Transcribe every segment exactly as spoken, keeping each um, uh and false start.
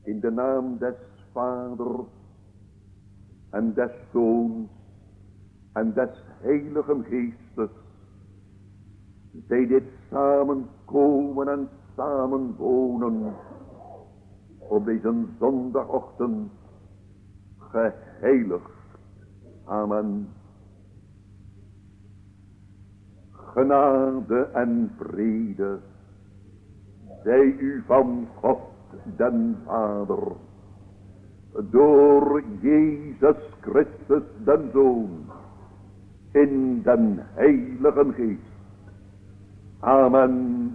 In de naam des Vaders en des Zoons en des Heiligen Geestes, zij dit samenkomen en samenwonen op deze zondagochtend geheiligd. Amen. Genade en vrede zij u van God den Vader, door Jezus Christus den Zoon, in den Heiligen Geest. Amen.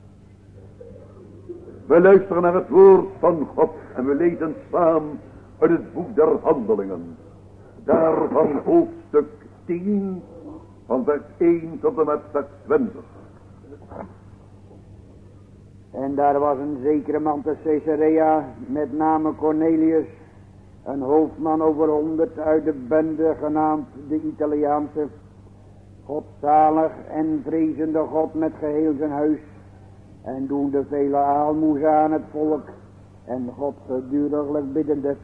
We luisteren naar het woord van God en we lezen samen uit het boek der Handelingen. Daarvan hoofdstuk tien, van vers één tot en met vers twintig. En daar was een zekere man te Caesarea, met name Cornelius, een hoofdman over honderd uit de bende, genaamd de Italiaanse, godzalig en vrezende God met geheel zijn huis, en doende vele aalmoezen aan het volk, en God geduriglijk biddende.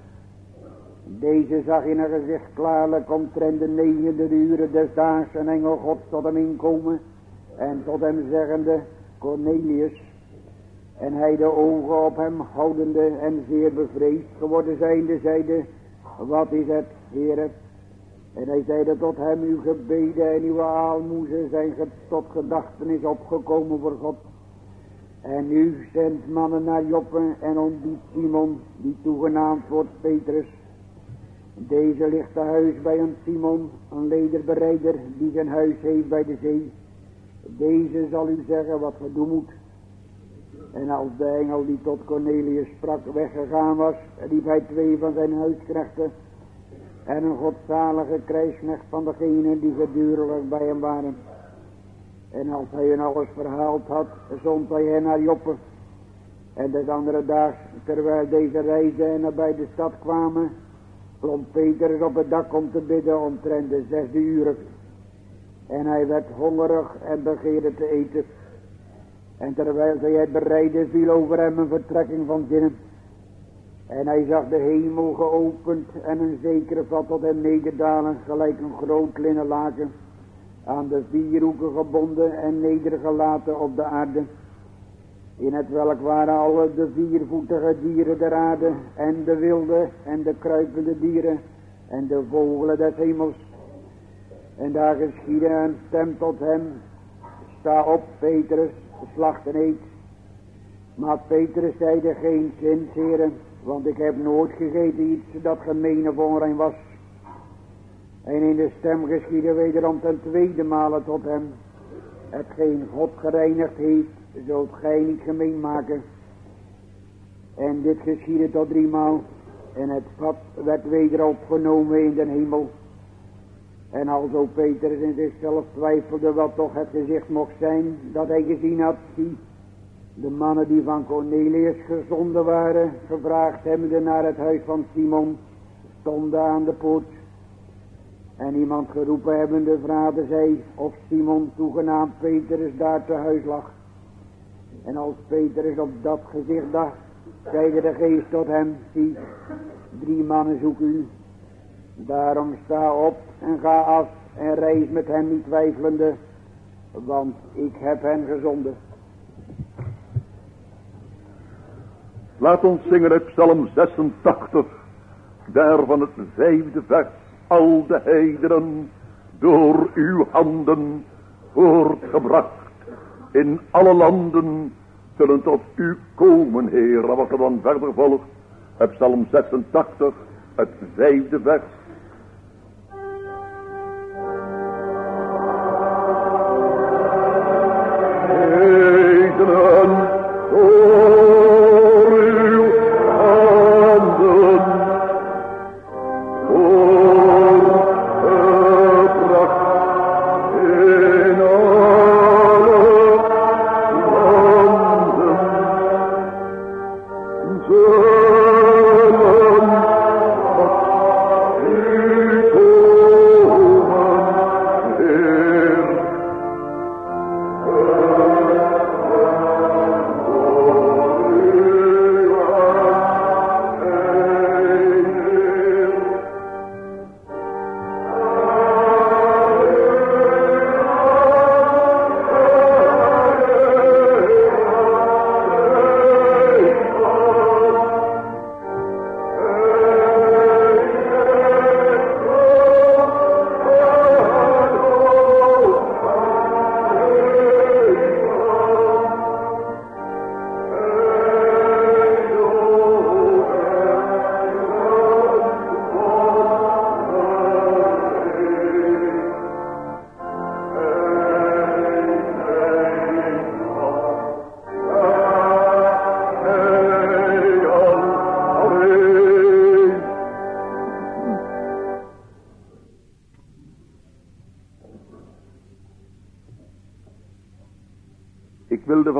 Deze zag in haar gezicht klaarlijk omtrent de negende uren des daags een engel Gods tot hem inkomen, en tot hem zeggende, Cornelius. En hij de ogen op hem houdende en zeer bevreesd geworden zijnde, zeide, wat is het, Heere? En hij zeide tot hem, uw gebeden en uw aalmoezen zijn tot gedachtenis opgekomen voor God. En nu zendt mannen naar Joppe en ontbiedt Simon, die toegenaamd wordt Petrus. Deze ligt te huis bij een Simon, een lederbereider, die zijn huis heeft bij de zee. Deze zal u zeggen wat ge doen moet. En als de engel die tot Cornelius sprak weggegaan was, riep hij twee van zijn huisknechten en een godzalige krijgsknecht van degenen die geduriglijk bij hem waren. En als hij hun alles verhaald had, zond hij hen naar Joppe. En des andere daags, terwijl deze reisden en nabij de stad kwamen, klom Petrus op het dak om te bidden omtrent de zesde uren. En hij werd hongerig en begeerde te eten. En terwijl zij het bereidde, viel over hem een vertrekking van zinnen. En hij zag de hemel geopend en een zekere vat tot hem nederdalen, gelijk een groot linnen laken, aan de vier hoeken gebonden en nedergelaten op de aarde. In het welk waren alle de viervoetige dieren der aarde, en de wilde en de kruipende dieren, en de vogelen des hemels. En daar geschiedde een stem tot hem, sta op, Petrus, slacht en eet. Maar Petrus zeide, geen zin, heren, want ik heb nooit gegeten iets dat gemeen of onrein was. En in de stem geschiedde wederom ten tweede male tot hem, hetgeen God gereinigd heeft, zult gij niet gemeen maken. En dit geschiedde tot driemaal, en het vat werd weder opgenomen in de hemel. En alzo Petrus in zichzelf twijfelde wat toch het gezicht mocht zijn dat hij gezien had, zie, de mannen die van Cornelius gezonden waren, gevraagd hebbende naar het huis van Simon, stonden aan de poort. En iemand geroepen hebbende vraagde zij of Simon, toegenaamd Petrus, daar te huis lag. En als Petrus op dat gezicht dacht, zeide de geest tot hem, zie, drie mannen zoeken u. Daarom sta op en ga af en reis met hen niet twijfelende, want ik heb hen gezonden. Laat ons zingen uit Psalm zesentachtig, daarvan het vijfde vers. Al de heidenen door uw handen voortgebracht, in alle landen zullen tot u komen, Heer. En wat er dan verder volgt, uit Psalm zesentachtig, het vijfde vers. Heidenen door uw handen voortgebracht, in alle landen zullen tot u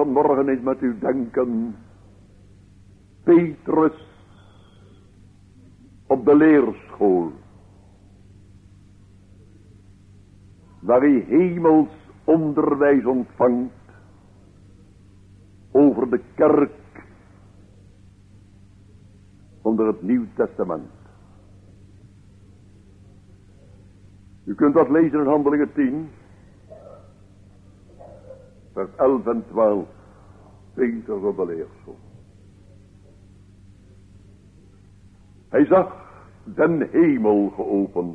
vanmorgen eens met u denken. Petrus op de leerschool. Waar hij hemels onderwijs ontvangt over de kerk onder het Nieuw Testament. U kunt dat lezen in Handelingen tien, vers elf en twaalf, Petrus op de leerschool. Hij zag den hemel geopend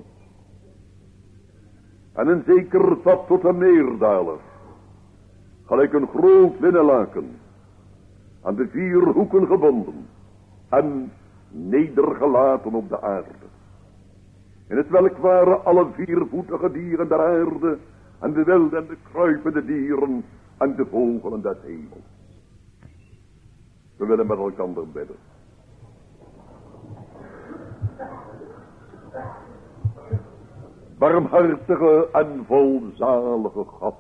en een zeker vat tot een neerdaler, gelijk een groot linnenlaken, aan de vier hoeken gebonden en nedergelaten op de aarde. In het welk waren alle viervoetige dieren der aarde en de wilde en de kruipende dieren en de vogelen des hemels. We willen met elkaar bidden. Barmhartige en volzalige God,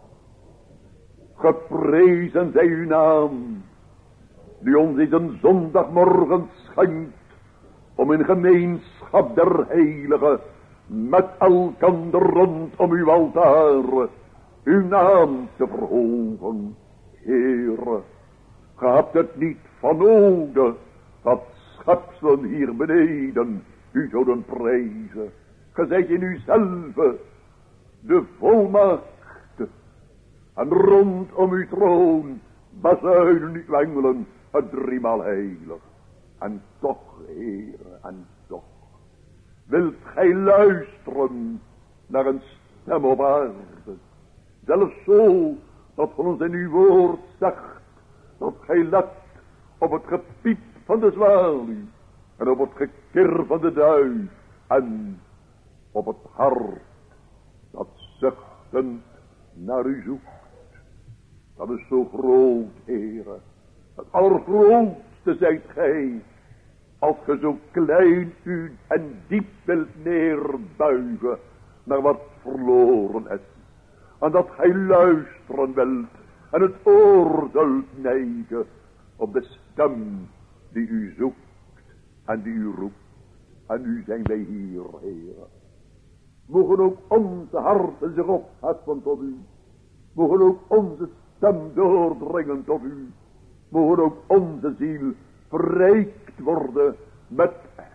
geprezen zij uw naam, die ons deze zondagmorgen schenkt, om in gemeenschap der heiligen, met elkander rondom uw altaar, uw naam te verhogen. Heere, ge hebt het niet van nodig, dat schepselen hier beneden u zouden prijzen. Ge zijt in uzelf de volmacht, en rondom uw troon bazuinen uw engelen het driemaal heilig. En toch, Heere, en toch, wilt gij luisteren naar een stem op aarde, zelfs zo dat van ons in uw woord zegt, dat gij let op het gepiep van de zwaluw, en op het gekir van de duif, en op het hart dat zuchtend naar u zoekt. Dat is zo groot, Heere. Het allergrootste zijt gij, als ge zo klein u en diep wilt neerbuigen naar wat verloren is. En dat gij luisteren wilt en het oor zult neigen op de stem die u zoekt en die u roept. En nu zijn wij hier, Heere. Mogen ook onze harten zich opheffen tot u. Mogen ook onze stem doordringen tot u. Mogen ook onze ziel verrijkt worden met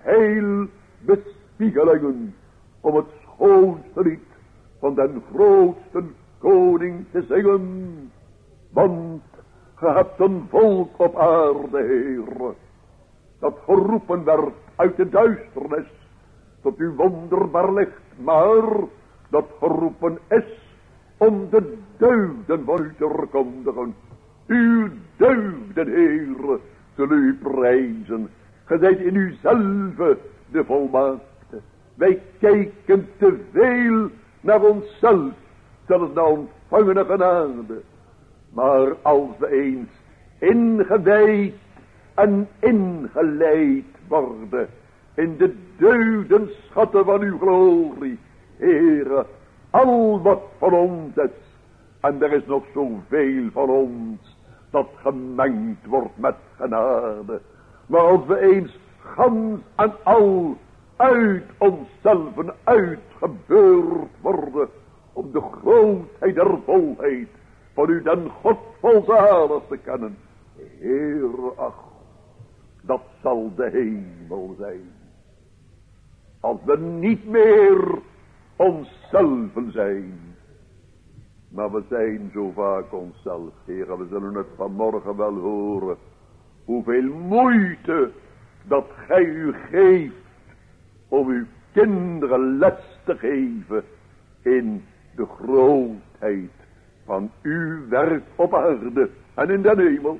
heilbespiegelingen om het schoonste lied van den grootste koning te zingen. Want ge hebt een volk op aarde, Heer, dat geroepen werd uit de duisternis tot uw wonderbaar licht, maar dat geroepen is om de deugden van u te verkondigen. Uw deugden, Heer, zullen u prijzen. Ge zijt in uzelf de volmaakte. Wij kijken te veel naar onszelf, zelfs naar ontvangene genade. Maar als we eens ingewijd en ingeleid worden in de deugden schatten van uw glorie, Heere, al wat van ons is, en er is nog zoveel van ons dat gemengd wordt met genade. Maar als we eens gans en al uit onszelf uitgebeurd worden om de grootheid der volheid van u den God volzalig te kennen, Heere, ach, dat zal de hemel zijn. Als we niet meer onszelf zijn, maar we zijn zo vaak onszelf, Heere. We zullen het vanmorgen wel horen, hoeveel moeite dat gij u geeft om uw kinderen les te geven in de grootheid van uw werk op aarde en in de hemel.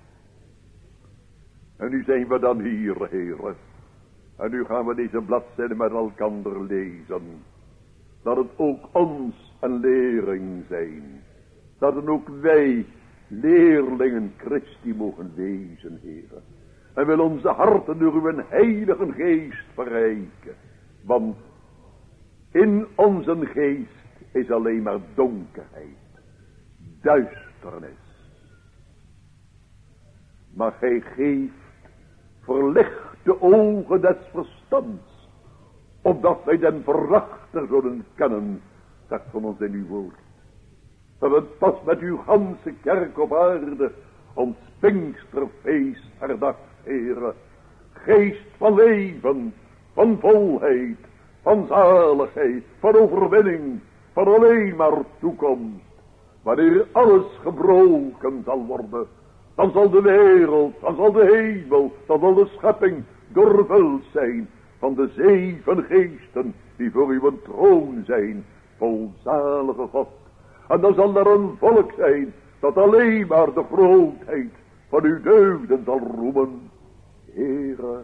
En nu zijn we dan hier, Heere. En nu gaan we deze bladzijden met elkander lezen. Dat het ook ons een lering zijn. Dat het ook wij leerlingen Christi mogen wezen, Heere. En wil onze harten door uw heilige geest verrijken. Want in onze geest is alleen maar donkerheid, duisternis. maar gij geeft verlicht de ogen des verstands, opdat wij den verachter zullen kennen, zegt van ons in uw woord. Dat het pas met uw ganse kerk op aarde ons Pinksterfeest herdacht, Heere. Geest van leven, van volheid, van zaligheid, van overwinning, van alleen maar toekomst. Wanneer alles gebroken zal worden, dan zal de wereld, dan zal de hemel, dan zal de schepping doorvuld zijn van de zeven geesten die voor uw troon zijn, vol zalige God. En dan zal er een volk zijn dat alleen maar de grootheid van uw deugden zal roemen. Heere,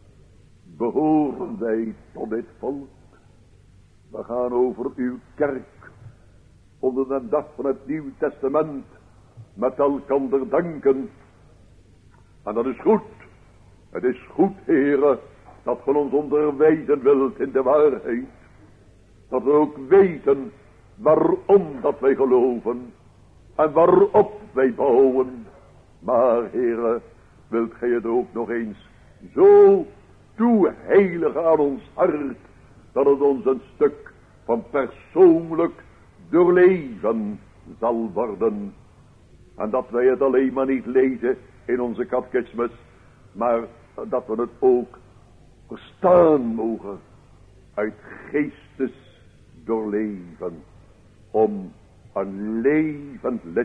behoren wij tot dit volk. We gaan over uw kerk onder de dag van het Nieuw Testament met elkander danken. En dat is goed. Het is goed, Heere, dat ge ons onderwijzen wilt in de waarheid. Dat we ook weten waarom dat wij geloven en waarop wij bouwen. Maar, Heere, wilt gij het ook nog eens zo toeheiligen aan ons hart, dat het ons een stuk van persoonlijk doorleven zal worden. En dat wij het alleen maar niet lezen in onze catechismus, maar dat we het ook verstaan mogen uit geestes doorleven, om een levend lid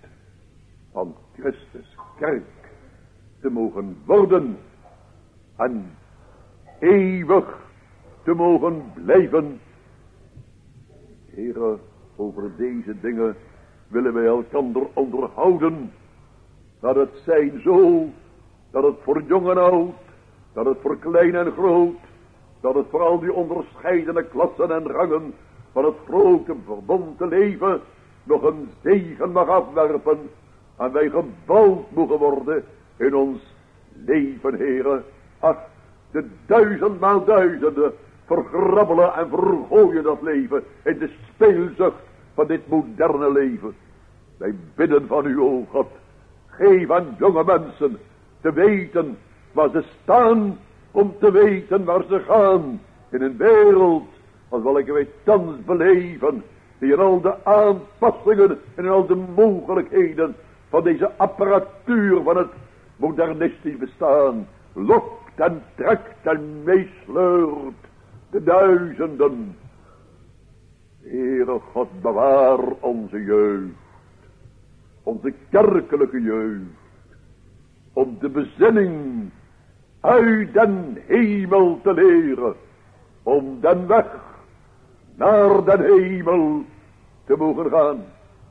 van Christus kerk te mogen worden en eeuwig te mogen blijven. Heere, over deze dingen willen wij elkander onderhouden, dat het zijn zo, dat het voor jong en oud, dat het voor klein en groot, dat het voor al die onderscheidene klassen en rangen van het grote verbonden leven nog een zegen mag afwerpen en wij gebouwd mogen worden in ons leven, Heere. Ach, de duizendmaal duizenden vergrabbelen en vergooien dat leven in de speelzucht van dit moderne leven. Wij bidden van u, o God, geef aan jonge mensen te weten waar ze staan, om te weten waar ze gaan in een wereld als welke wij thans beleven, die in al de aanpassingen en in al de mogelijkheden van deze apparatuur van het modernistisch bestaan lokt en trekt en meesleurt de duizenden. Heere God, bewaar onze jeugd, onze kerkelijke jeugd, om de bezinning uit den hemel te leren, om den weg naar den hemel te mogen gaan.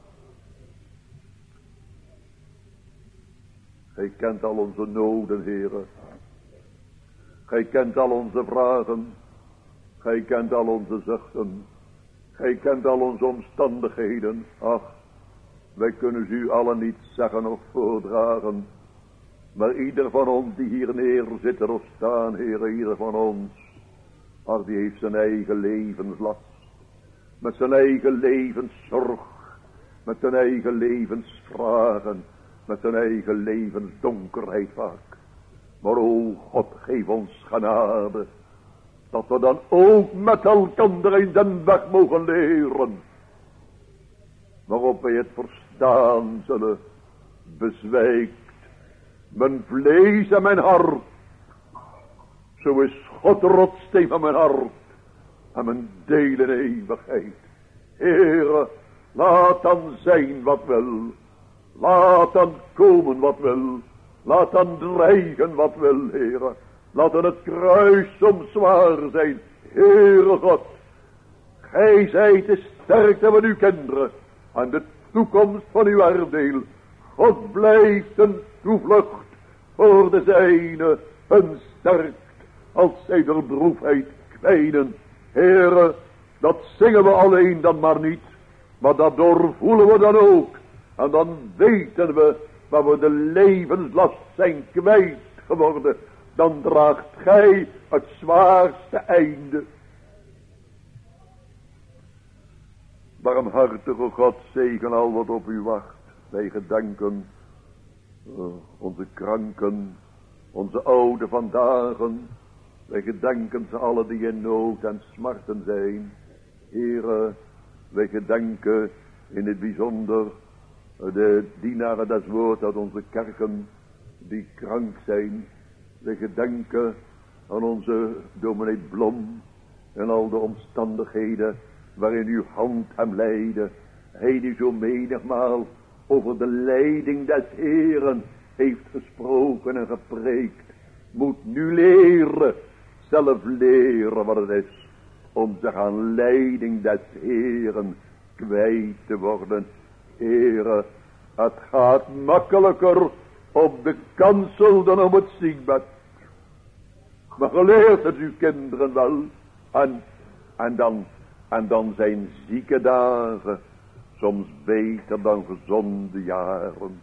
Gij kent al onze noden, Heere. Gij kent al onze vragen. Gij kent al onze zuchten. Gij kent al onze omstandigheden. Ach, wij kunnen ze u allen niet zeggen of voordragen. Maar ieder van ons die hier neer zit of staan, Heere, ieder van ons, ach, die heeft zijn eigen levenslast. Met zijn eigen levenszorg. Met zijn eigen levensvragen. Met zijn eigen levensdonkerheid vaak. Maar o God, geef ons genade, dat we dan ook met elkander in den weg mogen leren, waarop wij het verstaan zullen. Bezwijkt mijn vlees en mijn hart, zo is God de rotsteen van mijn hart en mijn deel in eeuwigheid. Heere, laat dan zijn wat wil, laat dan komen wat wil, laat dan dreigen wat wil, Heere. Laat dan het kruis soms zwaar zijn, Heere God. Gij zijt de sterkte van uw kinderen en de toekomst van uw erfdeel. God blijft een toevlucht voor de zijne, hun sterkt als zij door droefheid kwijnen. Heere, dat zingen we alleen dan maar niet, maar dat doorvoelen we dan ook. En dan weten we waar we de levenslast zijn kwijt geworden. Dan draagt gij het zwaarste einde. Barmhartige God, zegen al wat op u wacht. Wij gedenken Uh, onze kranken, onze ouden vandaag, wij gedenken ze allen die in nood en smarten zijn. Heere, wij gedenken in het bijzonder de dienaren des woord uit onze kerken die krank zijn. Wij gedenken aan onze dominee Blom en al de omstandigheden waarin uw hand hem leidde. Hij die zo menigmaal over de leiding des Heeren heeft gesproken en gepreekt, moet nu leren, zelf leren wat het is om zich aan leiding des Heeren kwijt te worden. Heere, het gaat makkelijker op de kansel dan op het ziekbed. Maar geleerd het uw kinderen wel. En, en, dan, en dan zijn zieke dagen soms beter dan gezonde jaren.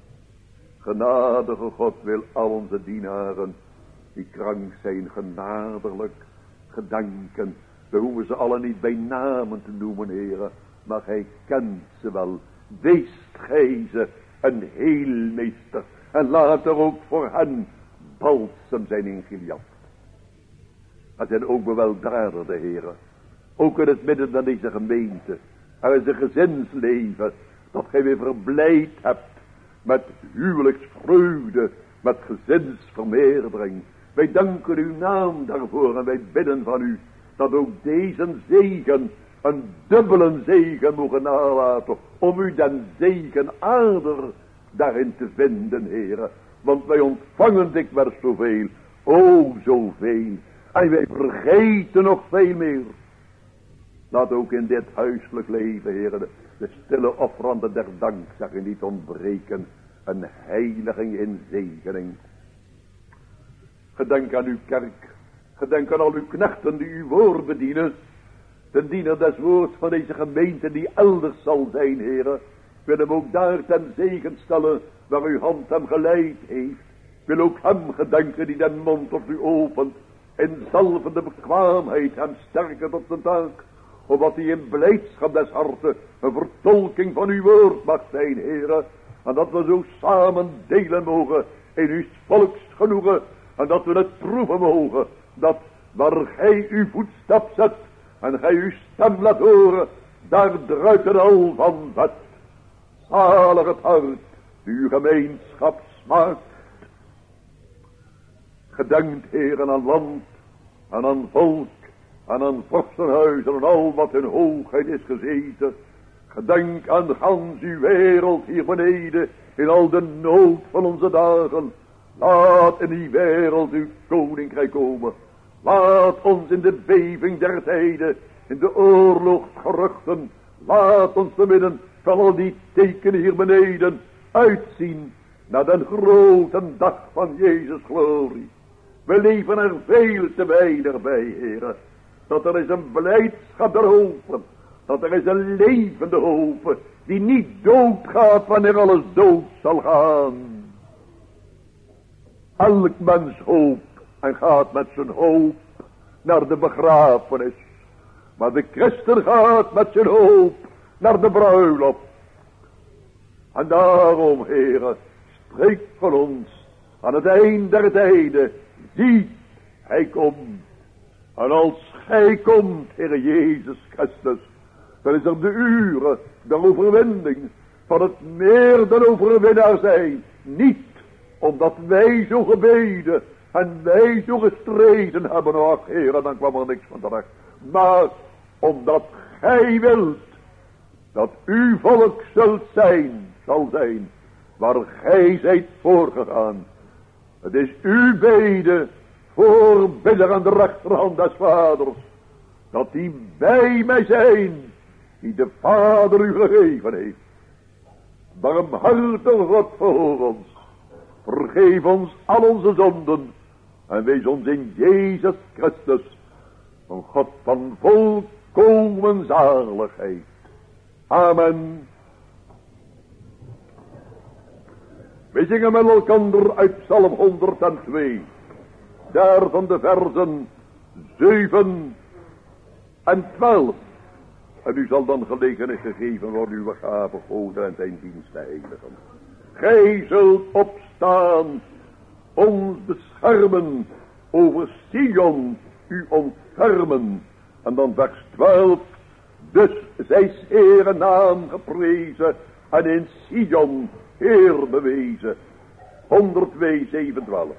Genadige God wil al onze dienaren die krank zijn genadiglijk gedenken. We hoeven ze allen niet bij namen te noemen, Heere, maar Hij kent ze wel. Weest gij ze een heelmeester en laat er ook voor hen balsem zijn in Gilead. Het zijn ook beweldadigde Heere, ook in het midden van deze gemeente en in zijn gezinsleven, dat gij weer verblijd hebt met huwelijksvreugde, met gezinsvermeerdering. Wij danken uw naam daarvoor en wij bidden van u dat ook deze zegen een dubbele zegen mogen nalaten, om u den zegen aarder daarin te vinden, Heere. Want wij ontvangen dikwijls zoveel, o zoveel, en wij vergeten nog veel meer. Laat ook in dit huiselijk leven, Heere, de, de stille offeranden der dankzegging niet ontbreken, een heiliging in zegening. Gedenk aan uw kerk, gedenk aan al uw knechten die uw woord bedienen, de diener des woords van deze gemeente die elders zal zijn, Heere. Wil hem ook daar ten zegen stellen waar uw hand hem geleid heeft. Wil ook hem gedenken die den mond tot u opent, in zalvende bekwaamheid hem sterken tot zijn taak, opdat hij in blijdschap des harten een vertolking van uw woord mag zijn, Heere. En dat we zo samen delen mogen in uw volks genoegen, en dat we het proeven mogen, dat waar gij uw voetstap zet, en gij uw stem laat horen, daar druipt het al van wet. Zalig het hart, die uw gemeenschap smaakt. Gedenkt, Heeren, aan land, en aan volk, en aan vorstenhuizen, en al wat in hoogheid is gezeten. Gedenk aan gans uw wereld hier beneden, in al de nood van onze dagen. Laat in die wereld uw koninkrijk komen. Laat ons in de beving der tijden, in de oorlogsgeruchten, laat ons te midden van al die tekenen hier beneden uitzien naar den grote dag van Jezus glorie. We leven er veel te weinig bij, Heere. Dat er is een blijdschap der hopen, dat er is een levende hoop, die niet doodgaat wanneer alles dood zal gaan. Elk mens hoopt en gaat met zijn hoop naar de begrafenis. Maar de christen gaat met zijn hoop naar de bruiloft. En daarom, Heere, spreek van ons aan het eind der tijden. Ziet, hij komt. En als gij komt, Heere Jezus Christus, dan is er de uren, de overwinning van het meer dan overwinnaar zijn. Niet omdat wij zo gebeden en wij zo gestreden hebben, ach Heere, dan kwam er niks van terecht. Maar omdat gij wilt dat uw volk zult zijn, zal zijn, waar gij zijt voorgegaan. Het is uw bede, voorbidder aan de rechterhand des vaders, dat die bij mij zijn, die de Vader u gegeven heeft. Barmhartig God voor ons, vergeef ons al onze zonden, en wees ons in Jezus Christus een God van volkomen zaligheid. Amen. We zingen met elkander uit Psalm honderdtwee, daar van de versen zeven en twaalf. En u zal dan gelegenheid gegeven worden uw gave goden en zijn dienst te heiligen. gij zult opstaan, ons beschermen, over Sion u ontfermen. En dan vers twaalf, dus zij Heere naam geprezen en in Sion Heer bewezen. honderdtwee, zeven, twaalf.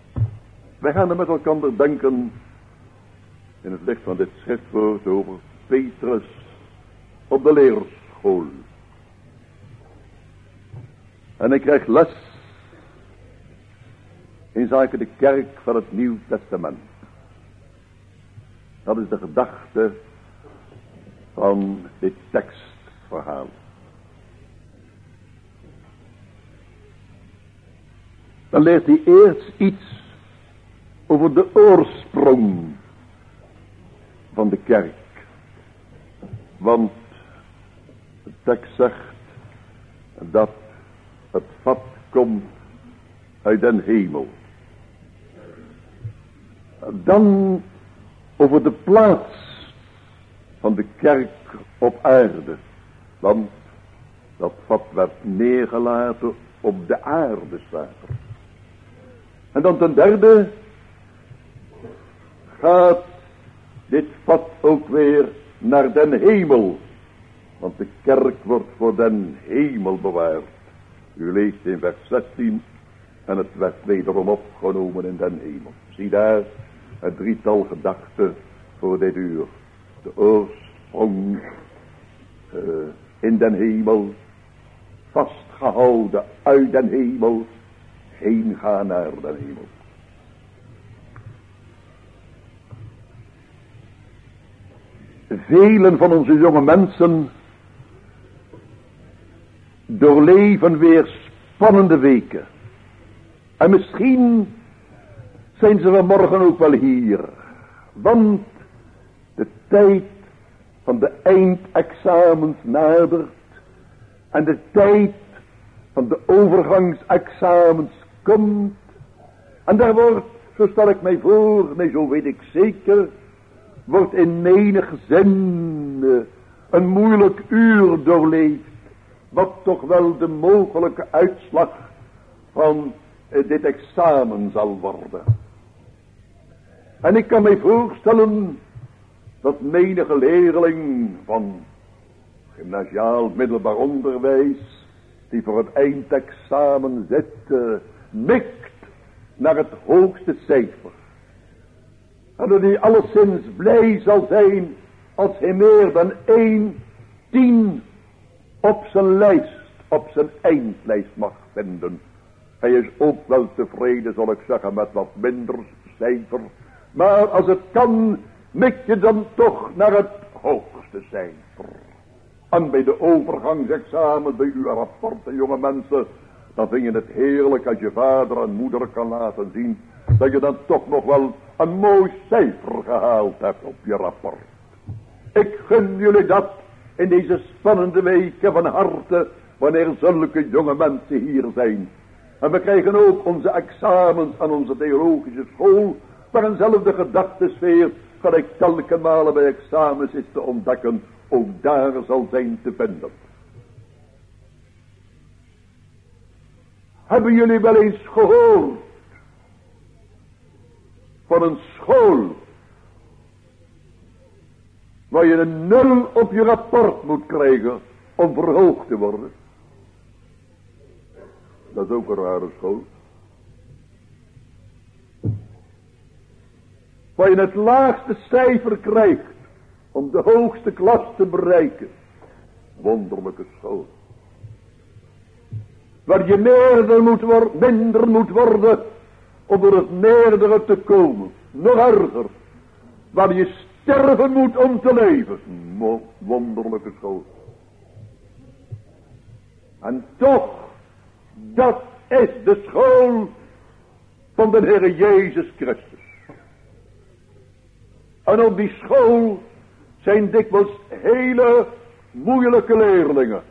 Wij gaan er met elkaar denken in het licht van dit schriftwoord over Petrus op de leerschool. En ik krijg les in zaken de kerk van het Nieuw Testament. Dat is de gedachte van dit tekstverhaal. Dan leert hij eerst iets over de oorsprong van de kerk. Want de tekst zegt dat het vat komt uit den hemel. Dan over de plaats van de kerk op aarde. Want dat vat werd neergelaten op de aarde, staat er. En dan ten derde gaat dit vat ook weer naar den hemel. Want de kerk wordt voor den hemel bewaard. U leest in vers zestien. En het werd wederom opgenomen in den hemel. Zie daar het drietal gedachten voor dit uur. De oorsprong uh, in den hemel. Vastgehouden uit den hemel. Heen gaan naar den hemel. Velen van onze jonge mensen doorleven weer spannende weken. En misschien zijn ze vanmorgen ook wel hier. Want de tijd van de eindexamens nadert. En de tijd van de overgangsexamens komt. En daar wordt, zo stel ik mij voor, nee zo weet ik zeker, wordt in menig zin een moeilijk uur doorleefd. Wat toch wel de mogelijke uitslag van dit examen zal worden. En ik kan mij voorstellen dat menige leerling van gymnasiaal middelbaar onderwijs, die voor het eindexamen zit, uh, mikt naar het hoogste cijfer. En dat hij alleszins blij zal zijn als hij meer dan één tien op zijn lijst, op zijn eindlijst mag vinden. Hij is ook wel tevreden, zal ik zeggen, met wat minder cijfer. Maar als het kan, mik je dan toch naar het hoogste cijfer. En bij de overgangsexamen, bij uw rapporten, jonge mensen, dan vind je het heerlijk als je vader en moeder kan laten zien dat je dan toch nog wel een mooi cijfer gehaald hebt op je rapport. Ik gun jullie dat in deze spannende weken van harte, wanneer zulke jonge mensen hier zijn. En we krijgen ook onze examens aan onze theologische school, maar eenzelfde gedachtesfeer kan ik telkens malen bij examens is te ontdekken, ook daar zal zijn te vinden. Hebben jullie wel eens gehoord van een school waar je een nul op je rapport moet krijgen om verhoogd te worden? Dat is ook een rare school. Waar je het laagste cijfer krijgt om de hoogste klas te bereiken. Wonderlijke school. Waar je meerder moet worden, minder moet worden om door het meerdere te komen. Nog erger. Waar je sterven moet om te leven. Mo- wonderlijke school. En toch, dat is de school van de Heer Jezus Christus. En op die school zijn dikwijls hele moeilijke leerlingen.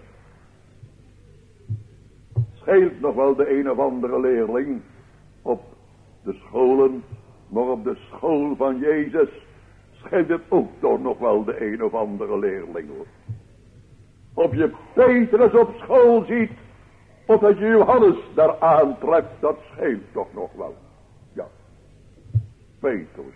Scheelt nog wel de een of andere leerling op de scholen, maar op de school van Jezus scheelt het ook toch nog wel de een of andere leerling. Of je Petrus op school ziet, of dat je Johannes daar aantreft, dat scheelt toch nog wel. Ja, Petrus.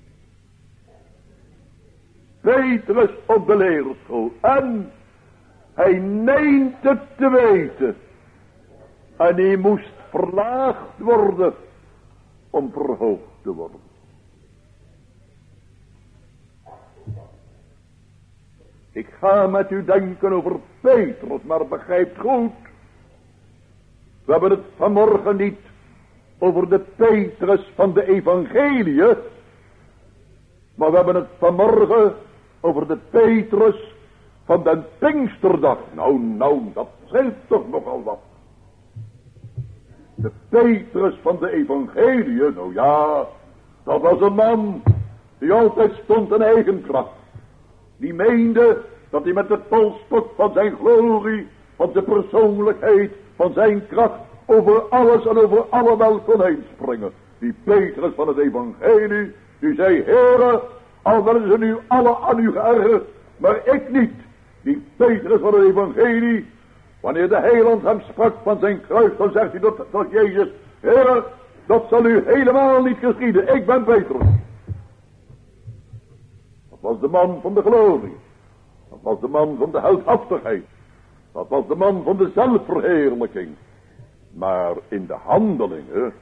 Petrus op de leerschool. En hij meent het te weten. En hij moest verlaagd worden om verhoogd te worden. Ik ga met u denken over Petrus, maar begrijpt goed. We hebben het vanmorgen niet over de Petrus van de evangelie, maar we hebben het vanmorgen over de Petrus van de Pinksterdag. Nou, nou, dat scheelt toch nogal wat. De Petrus van de evangelie, nou ja, dat was een man die altijd stond in eigen kracht. Die meende dat hij met de polstok van zijn glorie, van zijn persoonlijkheid, van zijn kracht, over alles en over alle wel kon heen springen. Die Petrus van het evangelie, die zei, Heere, al willen ze nu alle aan u geërgerd, maar ik niet. Die Petrus van het evangelie, wanneer de heiland hem sprak van zijn kruis, dan zegt hij tot, tot Jezus, Heere, dat zal u helemaal niet geschieden, ik ben Petrus. Dat was de man van de glorie. Dat was de man van de heldhaftigheid. Dat was de man van de zelfverheerlijking. Maar in de handelingen,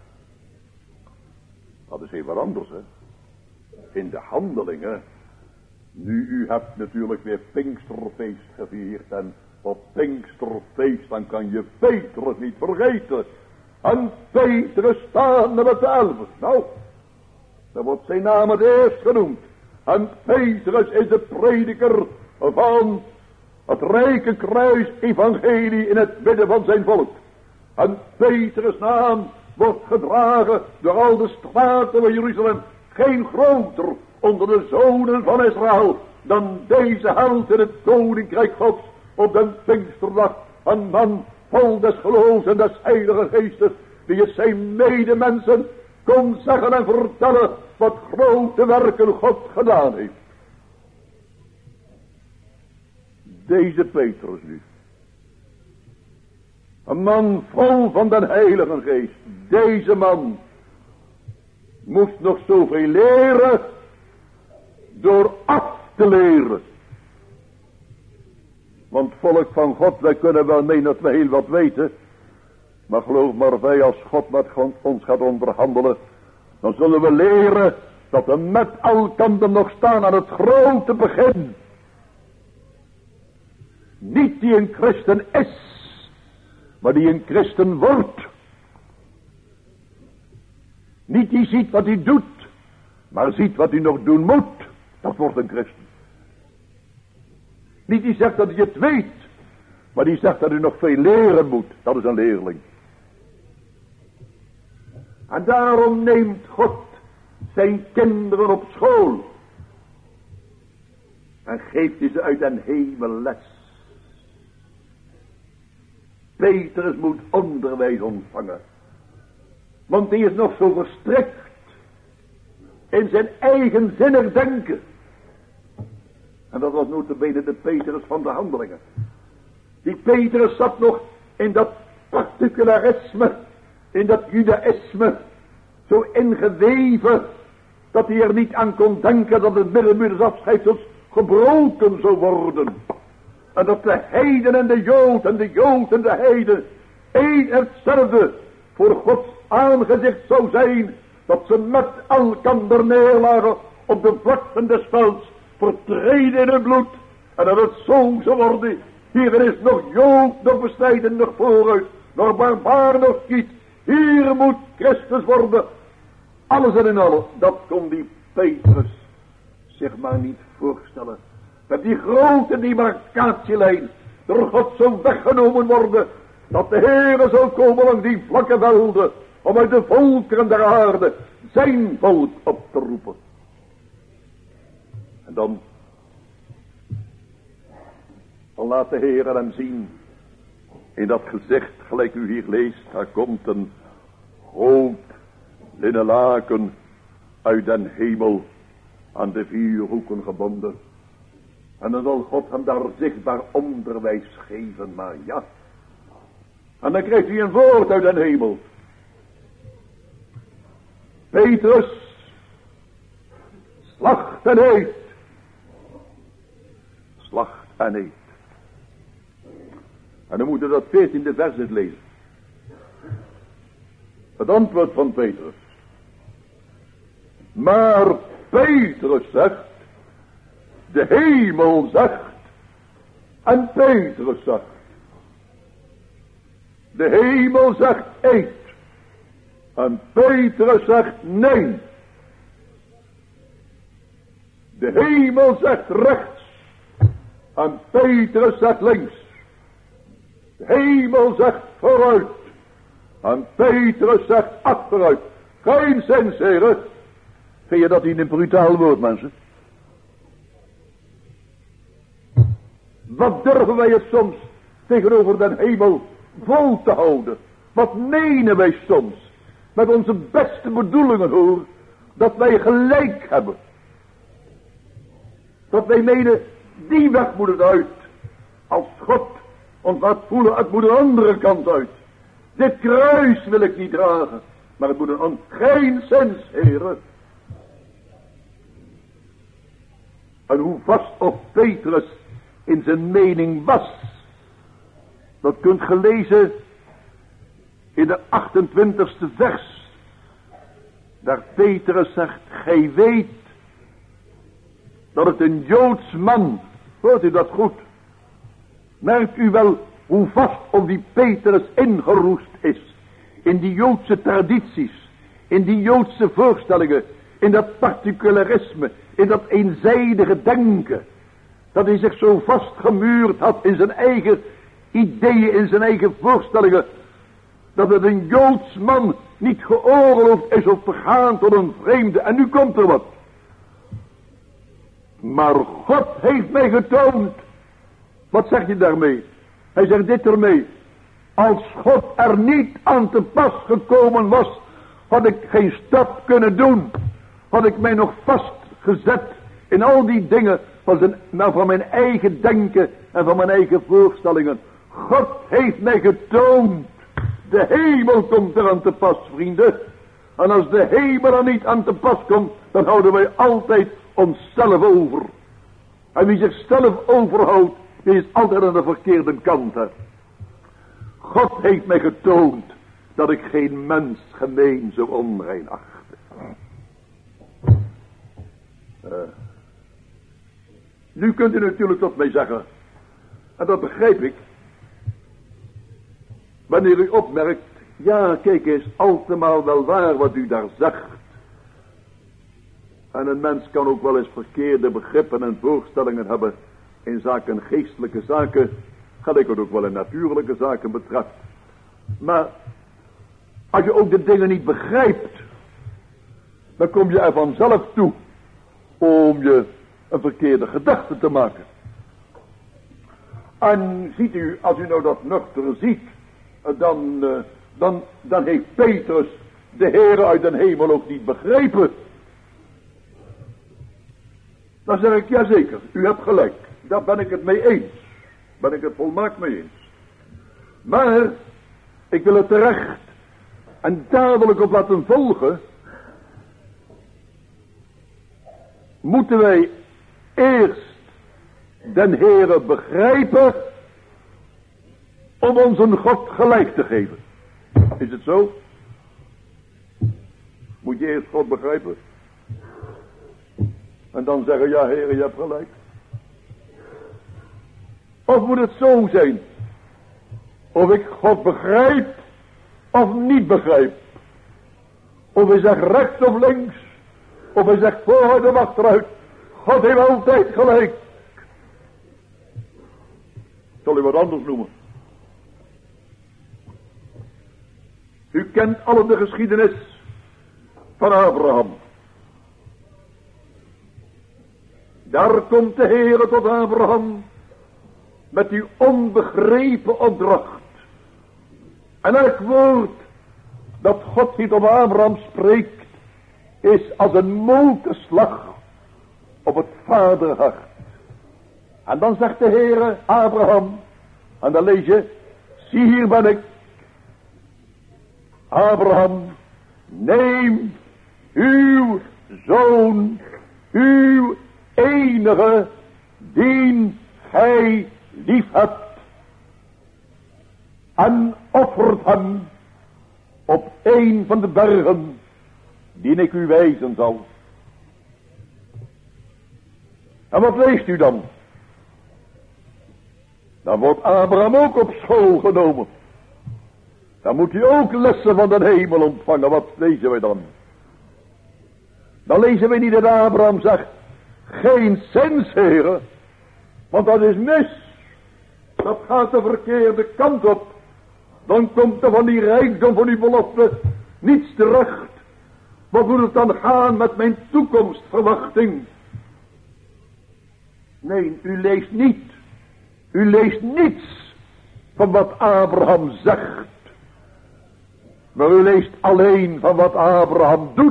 dat is even anders, hè. In de handelingen, nu u hebt natuurlijk weer Pinksterfeest gevierd en op Pinksterfeest dan kan je Petrus niet vergeten. En Petrus staande met de elfen. Nou, dan wordt zijn naam het eerst genoemd. En Petrus is de prediker van het rijke kruis evangelie in het midden van zijn volk. En Petrus' naam wordt gedragen door al de straten van Jeruzalem. Geen groter onder de zonen van Israël dan deze held in het koninkrijk Gods op de Pinksterdag. Een man vol des geloofs en des heilige geestes, die het zijn medemensen kon zeggen en vertellen wat grote werken God gedaan heeft. Deze Petrus nu. Een man vol van den heilige geest. Deze man moest nog zoveel leren door af te leren. Want volk van God, wij kunnen wel menen dat we heel wat weten. Maar geloof maar, wij als God met ons gaat onderhandelen, dan zullen we leren dat we met elkander nog staan aan het grote begin. Niet die een christen is, maar die een christen wordt. Niet die ziet wat hij doet, maar ziet wat hij nog doen moet. Dat wordt een christen. Niet die zegt dat hij het weet, maar die zegt dat hij nog veel leren moet. Dat is een leerling. En daarom neemt God zijn kinderen op school. En geeft hij ze uit den hemel les. Petrus moet onderwijs ontvangen. Want hij is nog zo verstrikt in zijn eigenzinnig denken. En dat was notabene de Petrus van de handelingen. Die Petrus zat nog in dat particularisme, in dat judaïsme, zo ingeweven, dat hij er niet aan kon denken dat het middelmuur des afscheidsels gebroken zou worden. En dat de heiden en de jood en de jood en de heiden één hetzelfde voor Gods aangezicht zou zijn, dat ze met elkander neerlagen op de vlakten des velds, vertreden in het bloed, en dat het zo zou worden. Hier is nog jood, nog besnijden, nog vooruit, nog barbaar, nog kiet. Hier moet Christus worden. Alles en in alles, dat kon die Petrus zich maar niet voorstellen. Met die grote demarcatielijn door God zo weggenomen worden, dat de Heere zal komen langs die vlakke velden, om uit de volkeren der aarde zijn volk op te roepen. En dan, dan laat de Heere hem zien, in dat gezicht, gelijk u hier leest, daar komt een groot linnen laken uit den hemel aan de vier hoeken gebonden. En dan zal God hem daar zichtbaar onderwijs geven, maar ja. En dan krijgt hij een woord uit den hemel. Petrus, slacht en eet. Slacht en eet. En dan moeten we dat veertiende vers eens lezen. Het antwoord van Petrus. Maar Petrus zegt, de hemel zegt, En Petrus zegt, de hemel zegt eet. En Petrus zegt nee. De hemel zegt rechts. En Petrus zegt links. De hemel zegt vooruit. En Petrus zegt achteruit. Geen sens, heren. Vind je dat niet een brutaal woord, mensen? Wat durven wij het soms tegenover den hemel vol te houden? Wat menen wij soms met onze beste bedoelingen, hoor, dat wij gelijk hebben? Dat wij menen, die weg moet het uit. Als God ons laat voelen, het moet een andere kant uit. Dit kruis wil ik niet dragen, maar het moet een andere. Geen sens, heren. En hoe vast of Petrus in zijn mening was, dat kunt ge lezen in de achtentwintigste vers. Daar Petrus zegt, gij weet dat het een Joods man, hoort u dat goed? Merkt u wel hoe vast of die Petrus ingeroest is in die Joodse tradities, in die Joodse voorstellingen, in dat particularisme, in dat eenzijdige denken, dat hij zich zo vastgemuurd had in zijn eigen ideeën, in zijn eigen voorstellingen, dat het een Joods man niet geoorloofd is of vergaan tot een vreemde. En nu komt er wat. Maar God heeft mij getoond. Wat zeg je daarmee? Hij zegt dit ermee. Als God er niet aan te pas gekomen was, had ik geen stap kunnen doen. Had ik mij nog vastgezet in al die dingen van, zijn, nou van mijn eigen denken en van mijn eigen voorstellingen. God heeft mij getoond. De hemel komt er aan te pas, vrienden. En als de hemel er niet aan te pas komt, dan houden wij altijd onszelf over. En wie zichzelf overhoudt, die is altijd aan de verkeerde kant. Hè. God heeft mij getoond dat ik geen mens gemeen zo onrein acht. Uh, nu kunt u natuurlijk tot mij zeggen, en dat begrijp ik, wanneer u opmerkt, ja kijk eens, altemaal wel waar wat u daar zegt. En een mens kan ook wel eens verkeerde begrippen en voorstellingen hebben in zaken geestelijke zaken, gelijk het ook wel in natuurlijke zaken betreft. Maar als je ook de dingen niet begrijpt, dan kom je er vanzelf toe om je een verkeerde gedachte te maken. En ziet u, als u nou dat nuchter ziet, dan, uh, dan, dan heeft Petrus de Heere uit den hemel ook niet begrepen. Dan zeg ik, jazeker, u hebt gelijk. Daar ben ik het mee eens. Ben ik het volmaakt mee eens. Maar, ik wil het terecht en dadelijk op laten volgen. Moeten wij eerst den Heere begrijpen om ons een God gelijk te geven. Is het zo? Moet je eerst God begrijpen? En dan zeggen, ja Heere, je hebt gelijk. Of moet het zo zijn? Of ik God begrijp, of niet begrijp. Of hij zegt rechts of links. Of hij zegt vooruit of achteruit. God heeft altijd gelijk. Ik zal u wat anders noemen. U kent alle de geschiedenis van Abraham. Daar komt de Heere tot Abraham met die onbegrepen opdracht. En elk woord dat God hier tot Abraham spreekt, is als een mokerslag op het vaderhart. En dan zegt de Heere Abraham, en dan lees je, zie hier ben ik. Abraham, neem uw zoon, uw enige, dien gij lief hebt, en offert hem op een van de bergen die ik u wijzen zal. En wat leest u dan? Dan wordt Abraham ook op school genomen. Dan moet hij ook lessen van de hemel ontvangen. Wat lezen wij dan? Dan lezen we niet dat Abraham zegt, geen zins, heren, want dat is mis. Dat gaat de verkeerde kant op. Dan komt er van die rijkdom van uw belofte niets terecht. Wat moet het dan gaan met mijn toekomstverwachting? Nee, u leest niet. U leest niets van wat Abraham zegt. Maar u leest alleen van wat Abraham doet.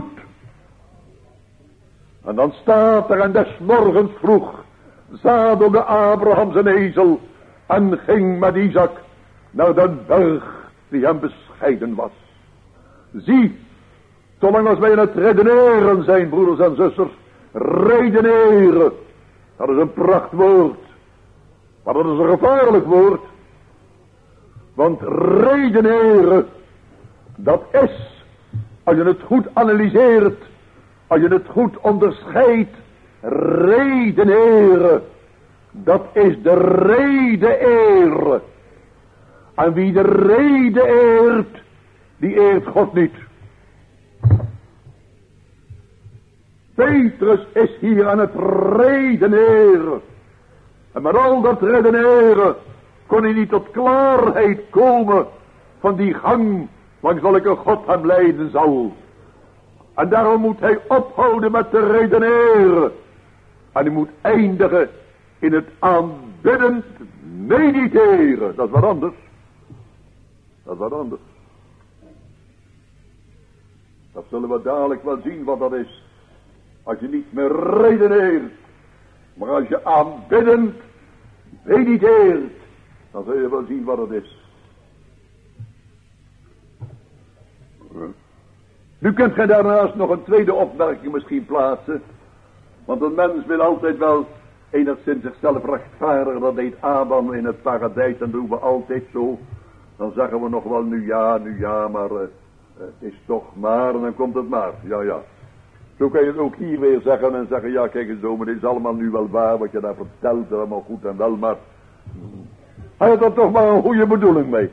En dan staat er, en des morgens vroeg zadelde Abraham zijn ezel en ging met Isaac naar de berg die hem bescheiden was. Zie, zolang als wij in het redeneren zijn, broeders en zusters, redeneren, dat is een prachtwoord, maar dat is een gevaarlijk woord. Want redeneren, dat is, als je het goed analyseert, als je het goed onderscheidt, redeneren, dat is de rede eer. En wie de rede eert, die eert God niet. Petrus is hier aan het redeneren. En met al dat redeneren kon hij niet tot klaarheid komen van die gang langs welke God hem leiden zal. En daarom moet hij ophouden met te redeneren. En hij moet eindigen in het aanbiddend mediteren. Dat is wat anders. Dat is wat anders. Dat zullen we dadelijk wel zien wat dat is. Als je niet meer redeneert, maar als je aanbiddend mediteert, dan zul je wel zien wat het is. Nu kunt gij daarnaast nog een tweede opmerking misschien plaatsen. Want een mens wil altijd wel enigszins zichzelf rechtvaardigen. Dat deed Adam in het paradijs, en doen we altijd zo. Dan zeggen we nog wel nu ja, nu ja, maar uh, het is toch maar, en dan komt het maar. Ja, ja. Zo kan je het ook hier weer zeggen en zeggen, ja kijk eens zo, maar dit is allemaal nu wel waar wat je daar vertelt, allemaal goed en wel, maar hij had er toch maar een goede bedoeling mee.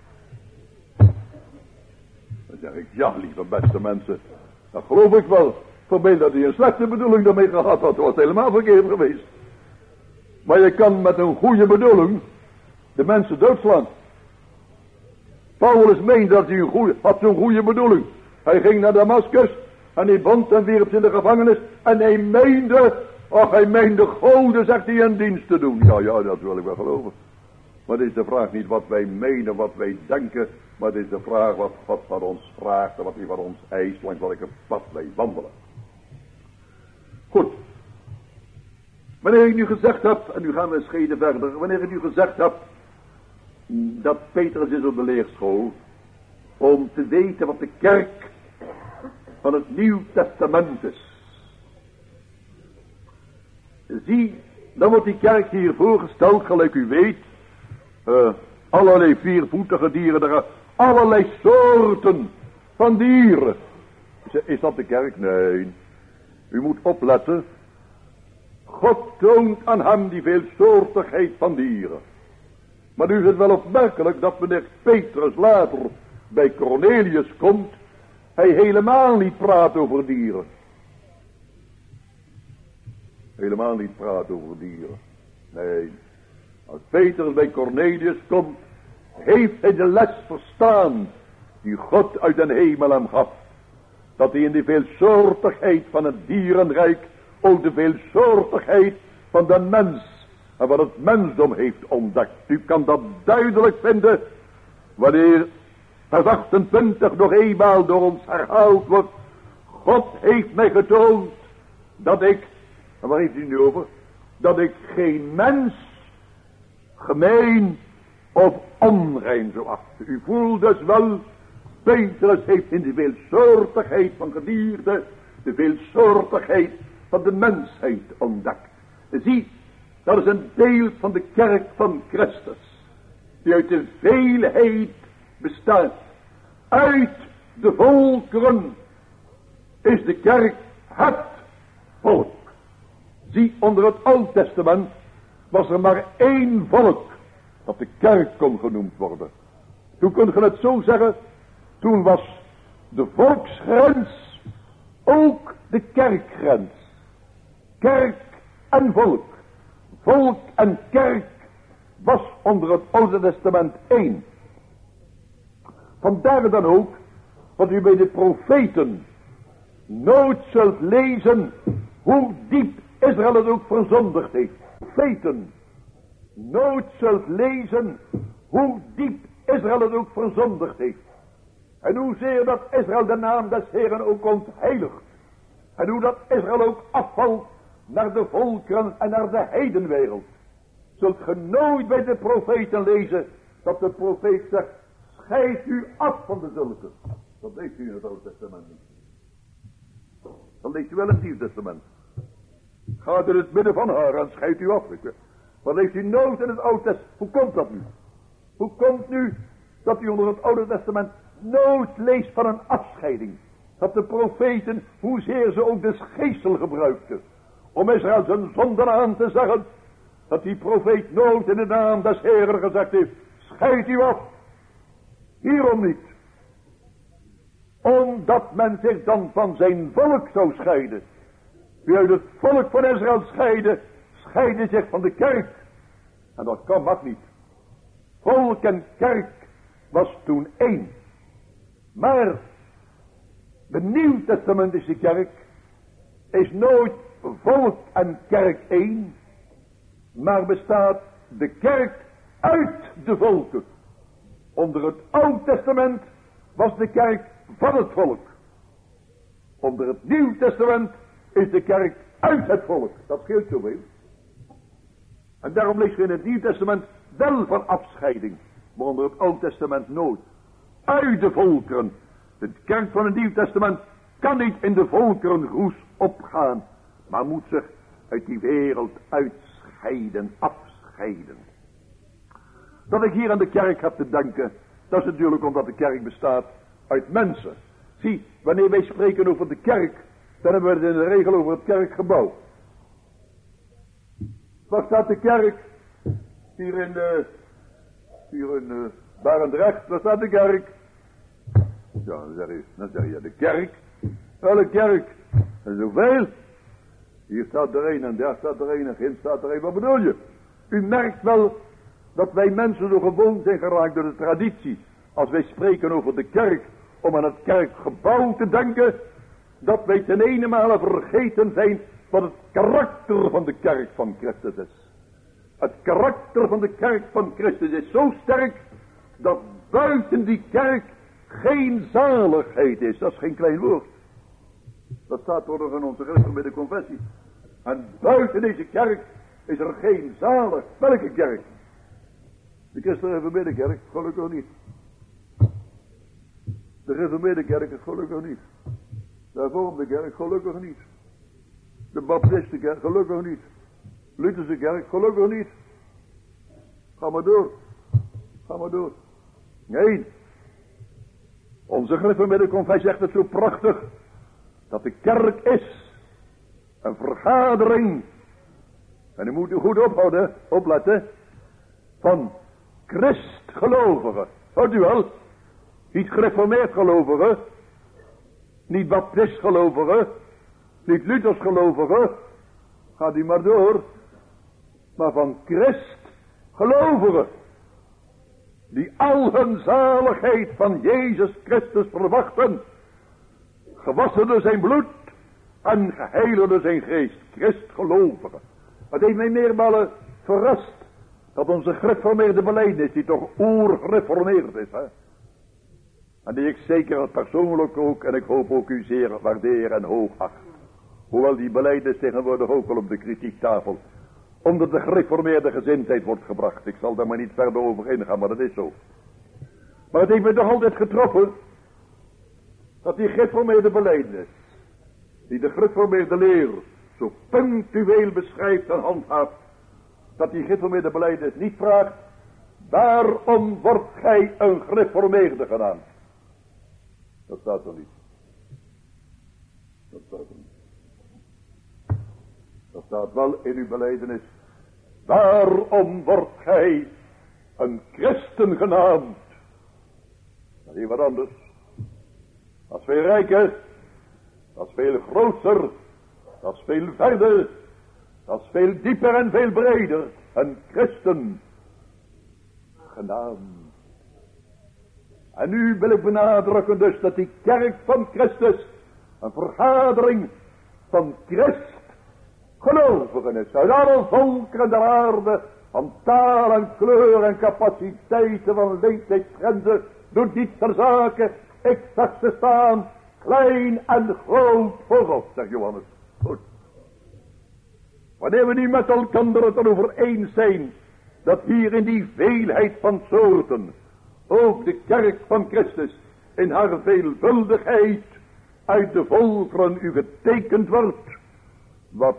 Dan zeg ik, ja lieve beste mensen, dat geloof ik wel. Verbeel dat hij een slechte bedoeling daarmee gehad had, was helemaal verkeerd geweest. Maar je kan met een goede bedoeling de mensen doodslaan. Paulus meent dat hij een goede, had zo'n goede bedoeling. Hij ging naar Damascus en hij bond en wierp in de gevangenis en hij meende, ach hij meende goden, zegt hij, een dienst te doen. Ja, ja, dat wil ik wel geloven. Maar het is de vraag niet wat wij menen, wat wij denken, maar het is de vraag wat God van ons vraagt en wat hij van ons eist, langs welke pad wij wandelen. Goed. Wanneer ik nu gezegd heb, en nu gaan we een schrede verder, wanneer ik nu gezegd heb dat Petrus is op de leerschool om te weten wat de kerk van het Nieuw Testament is. Zie, dan wordt die kerk hier voorgesteld, gelijk u weet, uh, allerlei viervoetige dieren, er zijn allerlei soorten van dieren. Is dat de kerk? Nee. U moet opletten. God toont aan hem die veelsoortigheid van dieren. Maar nu is het wel opmerkelijk dat wanneer Petrus later bij Cornelius komt, hij helemaal niet praat over dieren. Helemaal niet praat over dieren. Nee. Als Petrus bij Cornelius komt, heeft hij de les verstaan die God uit den hemel hem gaf. Dat hij in de veelsoortigheid van het dierenrijk ook de veelsoortigheid van de mens en wat het mensdom heeft ontdekt. U kan dat duidelijk vinden wanneer vers achtentwintig nog eenmaal door ons herhaald wordt. God heeft mij getoond dat ik, en waar heeft hij nu over? Dat ik geen mens gemeen of onrein zou achten. U voelt dus wel, Petrus heeft in de veelsoortigheid van gedierte de veelsoortigheid van de mensheid ontdekt. Zie, dat is een deel van de kerk van Christus, die uit de veelheid bestaat. Uit de volkeren is de kerk het volk. Zie, onder het Oud Testament was er maar één volk, dat de kerk kon genoemd worden. Toen kun je het zo zeggen, toen was de volksgrens ook de kerkgrens. Kerk en volk, volk en kerk was onder het Oude Testament één. Vandaar dan ook wat u bij de profeten nooit zult lezen hoe diep Israël het ook verzondigd heeft. Profeten nooit zult lezen hoe diep Israël het ook verzondigd heeft. En hoezeer dat Israël de naam des Heeren ook ontheiligt. En hoe dat Israël ook afvalt naar de volkeren en naar de heidenwereld. Zult ge nooit bij de profeten lezen dat de profeet zegt, scheid u af van de zulken. Dat leest u in het Oude Testament niet. Dat leest u wel in het Nieuw Testament. Gaat in het midden van haar en scheid u af. Wat leest u nooit in het Oude Testament? Hoe komt dat nu? Hoe komt nu dat u onder het Oude Testament nooit leest van een afscheiding? Dat de profeten, hoezeer ze ook de geestel gebruikten, om Israël zijn zonden aan te zeggen, dat die profeet nooit in de naam des Heeren gezegd heeft, scheid u af. Hierom niet. Omdat men zich dan van zijn volk zou scheiden. Wie uit het volk van Israël scheiden, scheiden zich van de kerk. En dat kan mag niet. Volk en kerk was toen één. Maar de Nieuwtestamentische kerk is nooit volk en kerk één, maar bestaat de kerk uit de volken. Onder het Oude Testament was de kerk van het volk. Onder het Nieuw Testament is de kerk uit het volk. Dat scheelt zoveel. En daarom lees je in het Nieuw Testament wel van afscheiding, maar onder het Oude Testament nooit. Uit de volkeren. De kerk van het Nieuw Testament kan niet in de volkerengroes opgaan, maar moet zich uit die wereld uitscheiden, afscheiden. Dat ik hier aan de kerk heb te danken, dat is natuurlijk omdat de kerk bestaat uit mensen. Zie, wanneer wij spreken over de kerk, dan hebben we het in de regel over het kerkgebouw. Waar staat de kerk? Hier in de, hier in de Barendrecht, waar staat de kerk? Ja, dan zeg je, dan zeg je de kerk. Welke kerk? En zoveel. Hier staat er een en daar staat er een en ginds staat er een. Wat bedoel je? U merkt wel dat wij mensen zo gewoon zijn geraakt door de traditie. Als wij spreken over de kerk, om aan het kerkgebouw te denken, dat wij ten ene vergeten zijn wat het karakter van de kerk van Christus is. Het karakter van de kerk van Christus is zo sterk, dat buiten die kerk geen zaligheid is. Dat is geen klein woord. Dat staat door in onze gereformeerde confessie. En buiten deze kerk is er geen zalig. Welke kerk? De christelijke gereformeerde kerk? Gelukkig niet. De gereformeerde kerk is gelukkig niet. De hervormde kerk? Gelukkig niet. De baptistenkerk? Gelukkig niet. Lutherse kerk? Gelukkig niet. Ga maar door. Ga maar door. Nee. Onze gereformeerde confessie zegt het zo prachtig, dat de kerk is een vergadering, en u moet u goed ophouden, opletten, van christgelovigen. Hoort u wel? Niet gereformeerd gelovigen, niet baptistgelovigen, niet luthersgelovigen, gaat u maar door, maar van christgelovigen, die al hun zaligheid van Jezus Christus verwachten, gewassen door zijn bloed en geheiligd door zijn geest, christgelovigen. Het heeft mij meermalen verrast dat onze gereformeerde belijdenis, die toch oergereformeerd is, hè, en die ik zeker persoonlijk ook, en ik hoop ook u zeer waardeer en hoog acht, hoewel die belijdenis tegenwoordig ook al op de kritiektafel onder de gereformeerde gezindheid wordt gebracht. Ik zal daar maar niet verder over ingaan, maar dat is zo. Maar het heeft mij toch altijd getroffen dat die gereformeerde belijdenis, die de gereformeerde leer zo punctueel beschrijft en handhaaft, dat die gereformeerde belijdenis niet vraagt, waarom wordt gij een gereformeerde genaamd? Dat staat er niet. Dat staat er niet. Dat staat wel in uw belijdenis. Waarom wordt gij een christen genaamd. Dat is hier wat anders. Dat is veel rijker. Dat is veel groter. Dat is veel verder. Dat is veel dieper en veel breder. Een christen genaamd. En nu wil ik benadrukken dus dat die kerk van Christus een vergadering van Christgelovigen is. Uit alle volkeren der aarde, van taal en kleur en capaciteiten, van leeftijd, grenzen, doet niet ter zake. Ik zag ze staan, klein en groot voor God, zegt Johannes. Goed. Wanneer we nu met elkaar het erover eens zijn, dat hier in die veelheid van soorten, ook de kerk van Christus in haar veelvuldigheid uit de volkeren u getekend wordt, wat,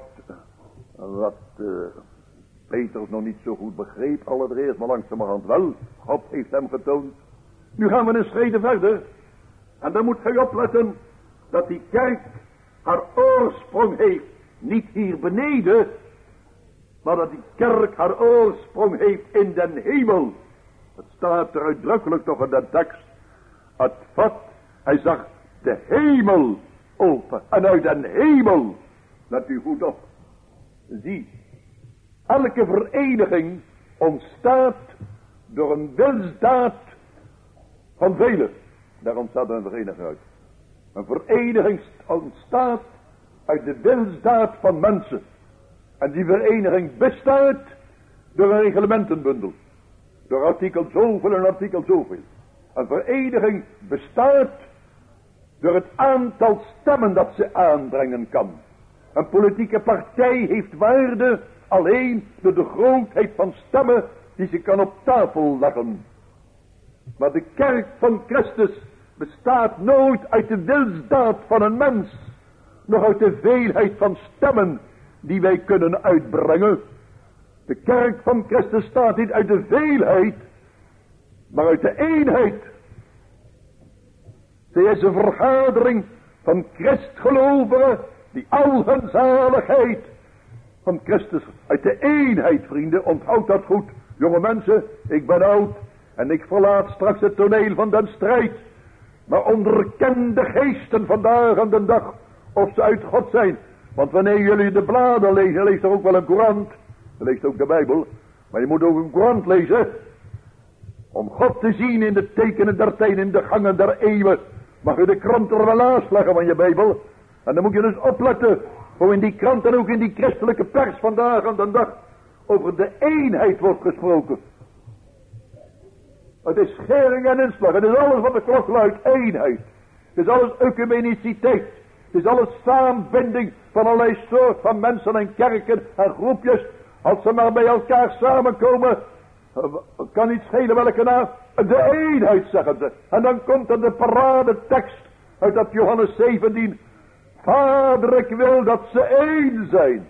wat uh, Petrus nog niet zo goed begreep, allereerst, maar langzamerhand wel. God heeft hem getoond. Nu gaan we een schrede verder, en dan moet gij opletten dat die kerk haar oorsprong heeft, niet hier beneden, maar dat die kerk haar oorsprong heeft in den hemel. Het staat er uitdrukkelijk toch in de tekst. Het vat, hij zag de hemel open. En uit den hemel, let u goed op. Zie, elke vereniging ontstaat door een wilsdaad van velen. Daar ontstaat een vereniging uit. Een vereniging ontstaat uit de wilsdaad van mensen. En die vereniging bestaat door een reglementenbundel. Door artikel zoveel en artikel zoveel. Een vereniging bestaat door het aantal stemmen dat ze aanbrengen kan. Een politieke partij heeft waarde alleen door de grootheid van stemmen die ze kan op tafel leggen. Maar de kerk van Christus bestaat nooit uit de wilsdaad van een mens, nog uit de veelheid van stemmen die wij kunnen uitbrengen. De kerk van Christus staat niet uit de veelheid, maar uit de eenheid. Zij is een vergadering van Christgelovigen die al hun zaligheid van Christus uit de eenheid, vrienden, onthoud dat goed. Jonge mensen, ik ben oud en ik verlaat straks het toneel van den strijd. Maar onderken de geesten vandaag aan de dag of ze uit God zijn. Want wanneer jullie de bladen lezen, leest er ook wel een courant. Je leest ook de Bijbel. Maar je moet ook een courant lezen. Om God te zien in de tekenen der tijden, in de gangen der eeuwen. Mag je de krant er wel aansleggen van je Bijbel. En dan moet je dus opletten. Hoe in die krant en ook in die christelijke pers vandaag aan de dag over de eenheid wordt gesproken. Het is schering en inslag. Het is alles wat de klok luidt. Eenheid. Het is alles ecumeniciteit. Het is alles saambinding van allerlei soort van mensen en kerken en groepjes. Als ze maar bij elkaar samenkomen, het kan niet schelen welke naam. De eenheid, zeggen ze. En dan komt er de parade tekst uit dat Johannes zeventien. Vader, ik wil dat ze één zijn.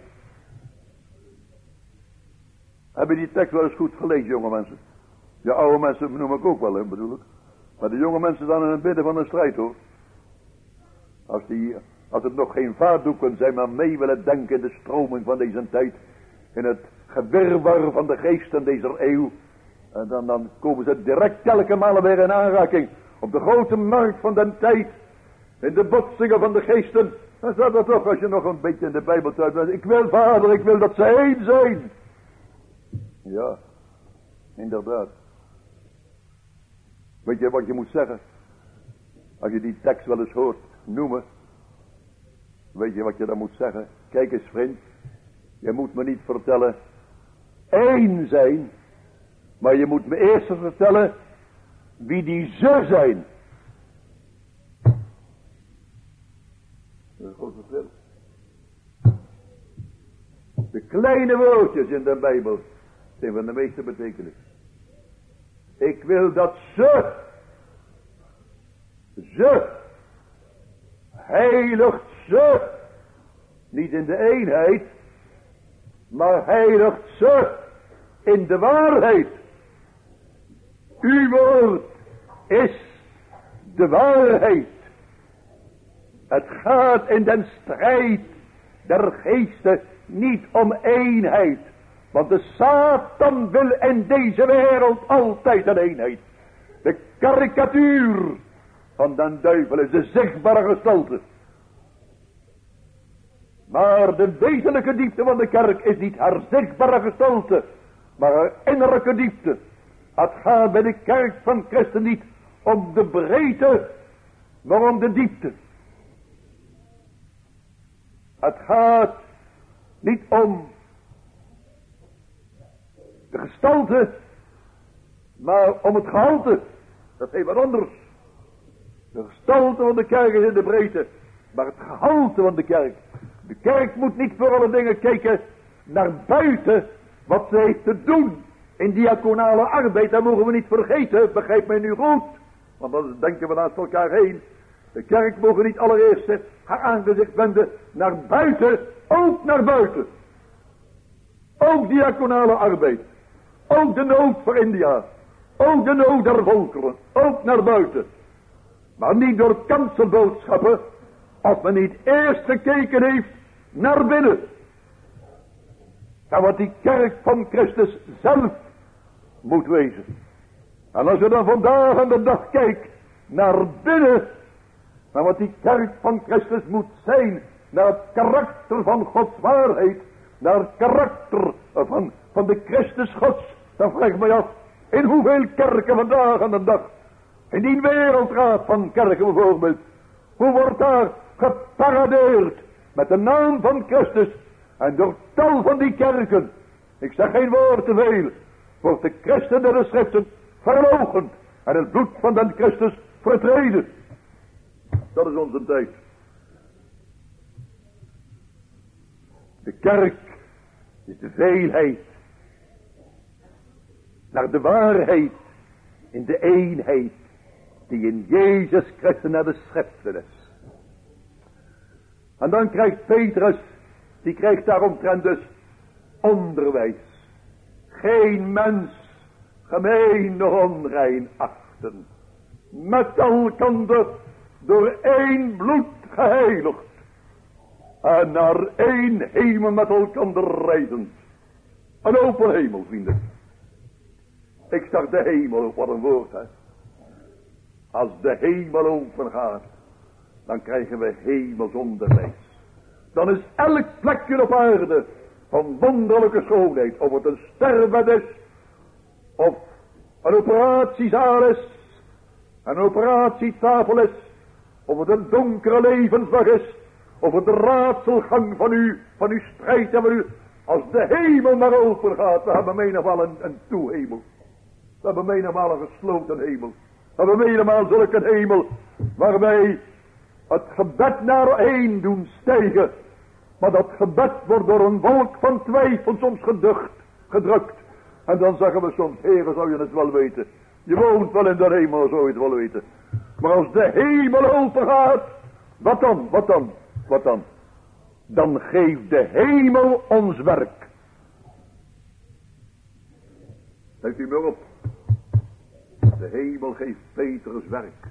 Heb je die tekst wel eens goed gelezen, jonge mensen? Ja, oude mensen noem ik ook wel, hè, bedoel ik. Maar de jonge mensen staan in het midden van een strijd, hoor. Als, die, als het nog geen vaardoeken zijn, maar mee willen denken in de stroming van deze tijd. In het gewirwar van de geesten deze eeuw. En dan, dan komen ze direct telkens malen weer in aanraking. Op de grote markt van den tijd. In de botsingen van de geesten. Dan staat dat toch, als je nog een beetje in de Bijbel thuis bent. Ik wil, Vader, ik wil dat ze één zijn. Ja, inderdaad. Weet je wat je moet zeggen? Als je die tekst wel eens hoort noemen. Weet je wat je dan moet zeggen? Kijk eens, vriend. Je moet me niet vertellen één zijn. Maar je moet me eerst vertellen wie die ze zijn. Dat is een groot verschil. De kleine woordjes in de Bijbel zijn van de meeste betekenis. Ik wil dat ze, ze, heiligt ze, niet in de eenheid, maar heiligt ze in de waarheid. Uw woord is de waarheid. Het gaat in den strijd der geesten niet om eenheid, Want de Satan wil in deze wereld altijd een eenheid. De karikatuur van den duivel is de zichtbare gestalte. Maar de wezenlijke diepte van de kerk is niet haar zichtbare gestalte, maar haar innerlijke diepte. Het gaat bij de kerk van Christus niet om de breedte, maar om de diepte. Het gaat niet om de gestalte, maar om het gehalte. Dat is heel wat anders. De gestalte van de kerk is in de breedte, maar het gehalte van de kerk. De kerk moet niet voor alle dingen kijken naar buiten wat ze heeft te doen in diaconale arbeid. Dat mogen we niet vergeten, begrijp mij nu goed. Want dan denken we naast elkaar heen. De kerk mogen niet allereerst haar aangezicht wenden naar buiten, ook naar buiten. Ook diaconale arbeid. Ook de nood voor India. Ook de nood der volkeren. Ook naar buiten. Maar niet door kanselboodschappen, als men niet eerst gekeken heeft naar binnen. En wat die kerk van Christus zelf moet wezen. En als je dan vandaag aan de dag kijkt naar binnen, naar wat die kerk van Christus moet zijn, naar het karakter van Gods waarheid, naar het karakter van, van de Christus Gods, dan vraag ik mij af, in hoeveel kerken vandaag aan de dag, in die wereldraad van kerken bijvoorbeeld, hoe wordt daar geparadeerd met de naam van Christus en door tal van die kerken, ik zeg geen woord te veel, wordt de Christen door de schriften verloochend en het bloed van den Christus vertreden. Dat is onze tijd. De kerk is de veelheid naar de waarheid in de eenheid die in Jezus Christus naar de schriften is. En dan krijgt Petrus, die krijgt daaromtrent dus onderwijs. Geen mens gemeen nog onrein achten. Met elkander door één bloed geheiligd. En naar één hemel met elkander reizend. Een open hemel, vrienden. Ik zag de hemel, wat een woord, hè. Als de hemel open gaat, dan krijgen we hemelsonderwijs. Dan is elk plekje op aarde van wonderlijke schoonheid. Of het een sterfbed is, of een operatiezaal is, een operatietafel is, of het een donkere levensdag is, of het de raadselgang van u, van uw strijd en van u. Als de hemel maar open gaat, we hebben menigmaal een, een toehemel. We hebben menigmaal een gesloten hemel. We hebben menigmaal zulke een hemel, waarbij het gebed naar één doen stijgen. Maar dat gebed wordt door een wolk van twijfel soms geducht, gedrukt. En dan zeggen we soms, Heere, zou je het wel weten. Je woont wel in de hemel, zou je het wel weten. Maar als de hemel open gaat, wat dan, wat dan, wat dan? Dan geeft de hemel ons werk. Denkt u maar op. De hemel geeft Petrus werk.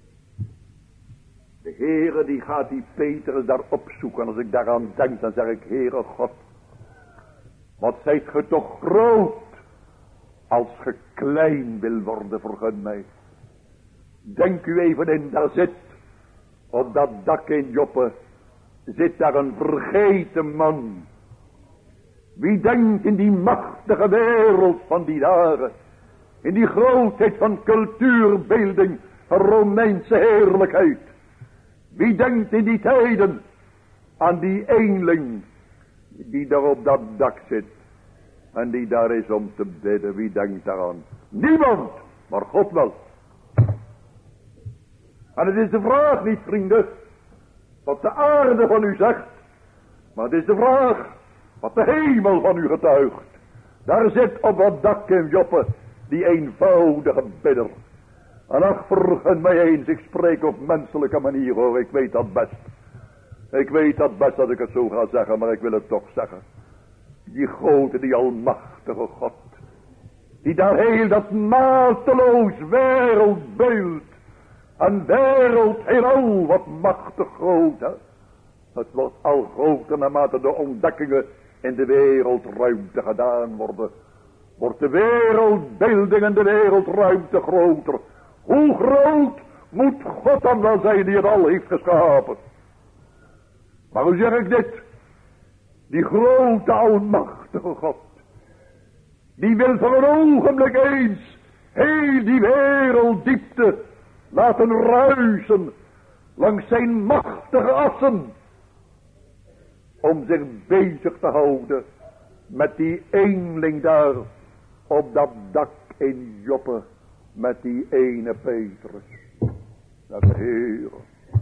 De Heere die gaat die Petrus daar opzoeken. En als ik daaraan denk, dan zeg ik, Heere God, wat zijt ge toch groot, als ge klein wil worden, vergun mij. Denk u even in, daar zit, op dat dak in Joppe, zit daar een vergeten man. Wie denkt in die machtige wereld van die dagen, in die grootheid van cultuurbeelding, van Romeinse heerlijkheid. Wie denkt in die tijden aan die eenling die daar op dat dak zit en die daar is om te bidden? Wie denkt daaraan? Niemand, maar God wel. En het is de vraag niet, vrienden, wat de aarde van u zegt, maar het is de vraag wat de hemel van u getuigt. Daar zit op dat dak in Joppe die eenvoudige bidder. En ach, vergun mij eens, ik spreek op menselijke manier, hoor, ik weet dat best. Ik weet dat best dat ik het zo ga zeggen, maar ik wil het toch zeggen. Die grote, die almachtige God, die daar heel dat mateloos wereldbeeld, een wereld heelal wat machtig groot, hè. Het wordt al groter naarmate de ontdekkingen in de wereldruimte gedaan worden, wordt de wereldbeelding en de wereldruimte groter. Hoe groot moet God dan wel zijn die het al heeft geschapen? Maar hoe zeg ik dit? Die grote almachtige God, die wil voor een ogenblik eens heel die werelddiepte laten ruisen langs zijn machtige assen, om zich bezig te houden met die eenling daar op dat dak in Joppe, met die ene Petrus. Dat Heer,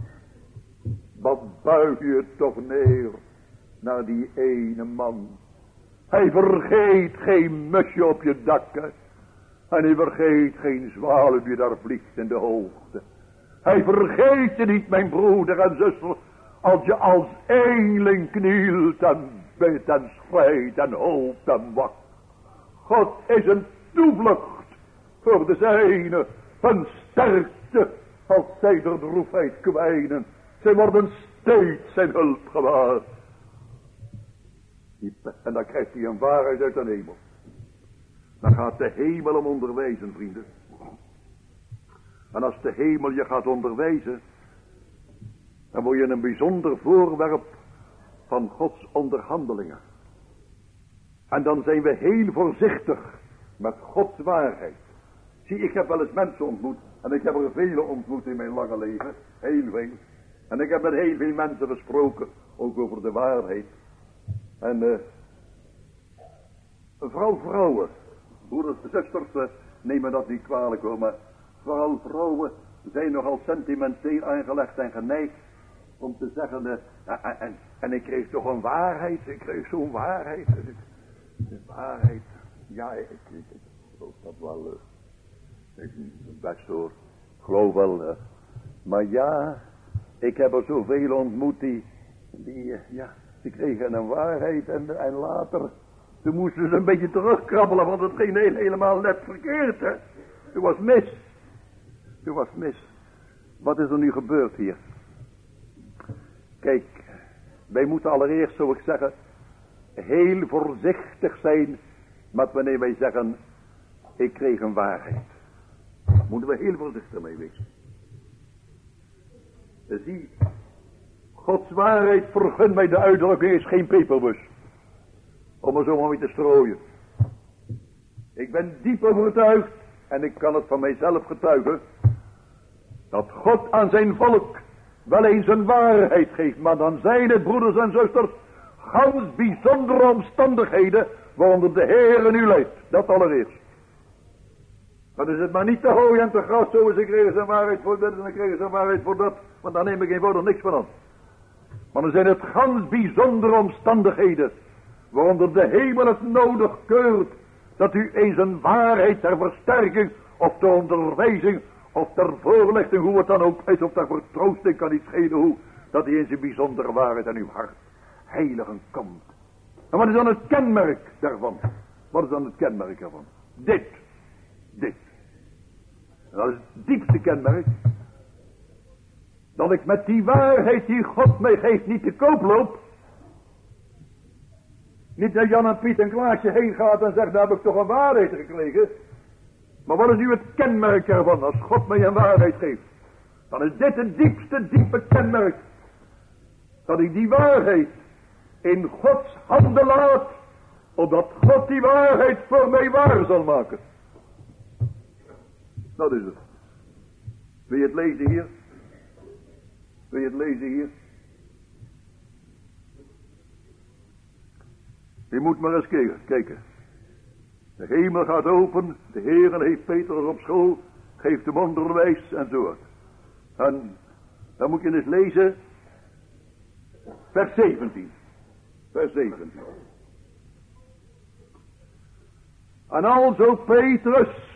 wat buig je toch neer naar die ene man. Hij vergeet geen musje op je dak, hè? En hij vergeet geen zwaluw die daar vliegt in de hoogte. Hij vergeet je niet, mijn broeder en zuster, als je als eenling knielt en bidt en schreit en hoopt en wacht. God is een toevlucht voor de zijne, een sterkte als zij door droefheid kwijnen. Zij worden steeds zijn hulp gewaar. En dan krijgt hij een waarheid uit de hemel. Dan gaat de hemel hem onderwijzen, vrienden. En als de hemel je gaat onderwijzen, dan word je een bijzonder voorwerp van Gods onderhandelingen. En dan zijn we heel voorzichtig met Gods waarheid. Zie, ik heb wel eens mensen ontmoet, en ik heb er vele ontmoet in mijn lange leven, heel veel. En ik heb met heel veel mensen gesproken, ook over de waarheid. En uh, vooral vrouwen, broeders en zusters, uh, nemen dat niet kwalijk hoor, maar vooral vrouwen zijn nogal sentimenteel aangelegd en geneigd om te zeggen, uh, en, en, en ik kreeg toch een waarheid, ik kreeg zo'n waarheid. De waarheid, ja, ik, ik, ik geloof dat wel, uh, ik, best hoor, ik geloof wel, uh, maar ja, ik heb er zoveel ontmoet die, die, uh, ja, die kregen een waarheid en, en later, toen moesten ze een beetje terugkrabbelen, want het ging helemaal net verkeerd, hè. Het was mis. Het was mis. Wat is er nu gebeurd hier? Kijk, wij moeten allereerst, zou ik zeggen, heel voorzichtig zijn met wanneer wij zeggen, ik kreeg een waarheid. Moeten we heel voorzichtig mee wezen. Zie, Gods waarheid vergun mij de uitdrukking is geen peperbus. Om er zomaar mee te strooien. Ik ben diep overtuigd, en ik kan het van mijzelf getuigen, dat God aan zijn volk wel eens een waarheid geeft. Maar dan zijn het, broeders en zusters, gans bijzondere omstandigheden waaronder de Heer u leidt. Dat allereerst. Dan is het maar niet te hooi en te gras, zo is ik kreeg zijn waarheid voor dit en ik kreeg zijn waarheid voor dat. Want daar neem ik eenvoudig niks van aan. Maar dan zijn het gans bijzondere omstandigheden waaronder de hemel het nodig keurt dat u eens een waarheid ter versterking of ter onderwijzing of ter voorlichting, hoe het dan ook is, of ter vertroosting, kan niet schelen hoe, dat hij eens een bijzondere waarheid aan uw hart heiligen komt. En wat is dan het kenmerk daarvan? Wat is dan het kenmerk daarvan? Dit. Dit. En dat is het diepste kenmerk. Dat ik met die waarheid die God mij geeft niet te koop loop. Niet naar Jan en Piet en Klaasje heen gaat en zegt, daar heb ik toch een waarheid gekregen. Maar wat is nu het kenmerk ervan als God mij een waarheid geeft? Dan is dit het diepste, diepe kenmerk. Dat ik die waarheid in Gods handen laat, opdat God die waarheid voor mij waar zal maken. Dat is het. Wil je het lezen hier? Wil je het lezen hier? Je moet maar eens kijken. kijken. De hemel gaat open. De Heer heeft Petrus op school. Geeft hem onderwijs en zo. En dan moet je eens lezen. Vers zeventien. Vers zeventien. En alzo Petrus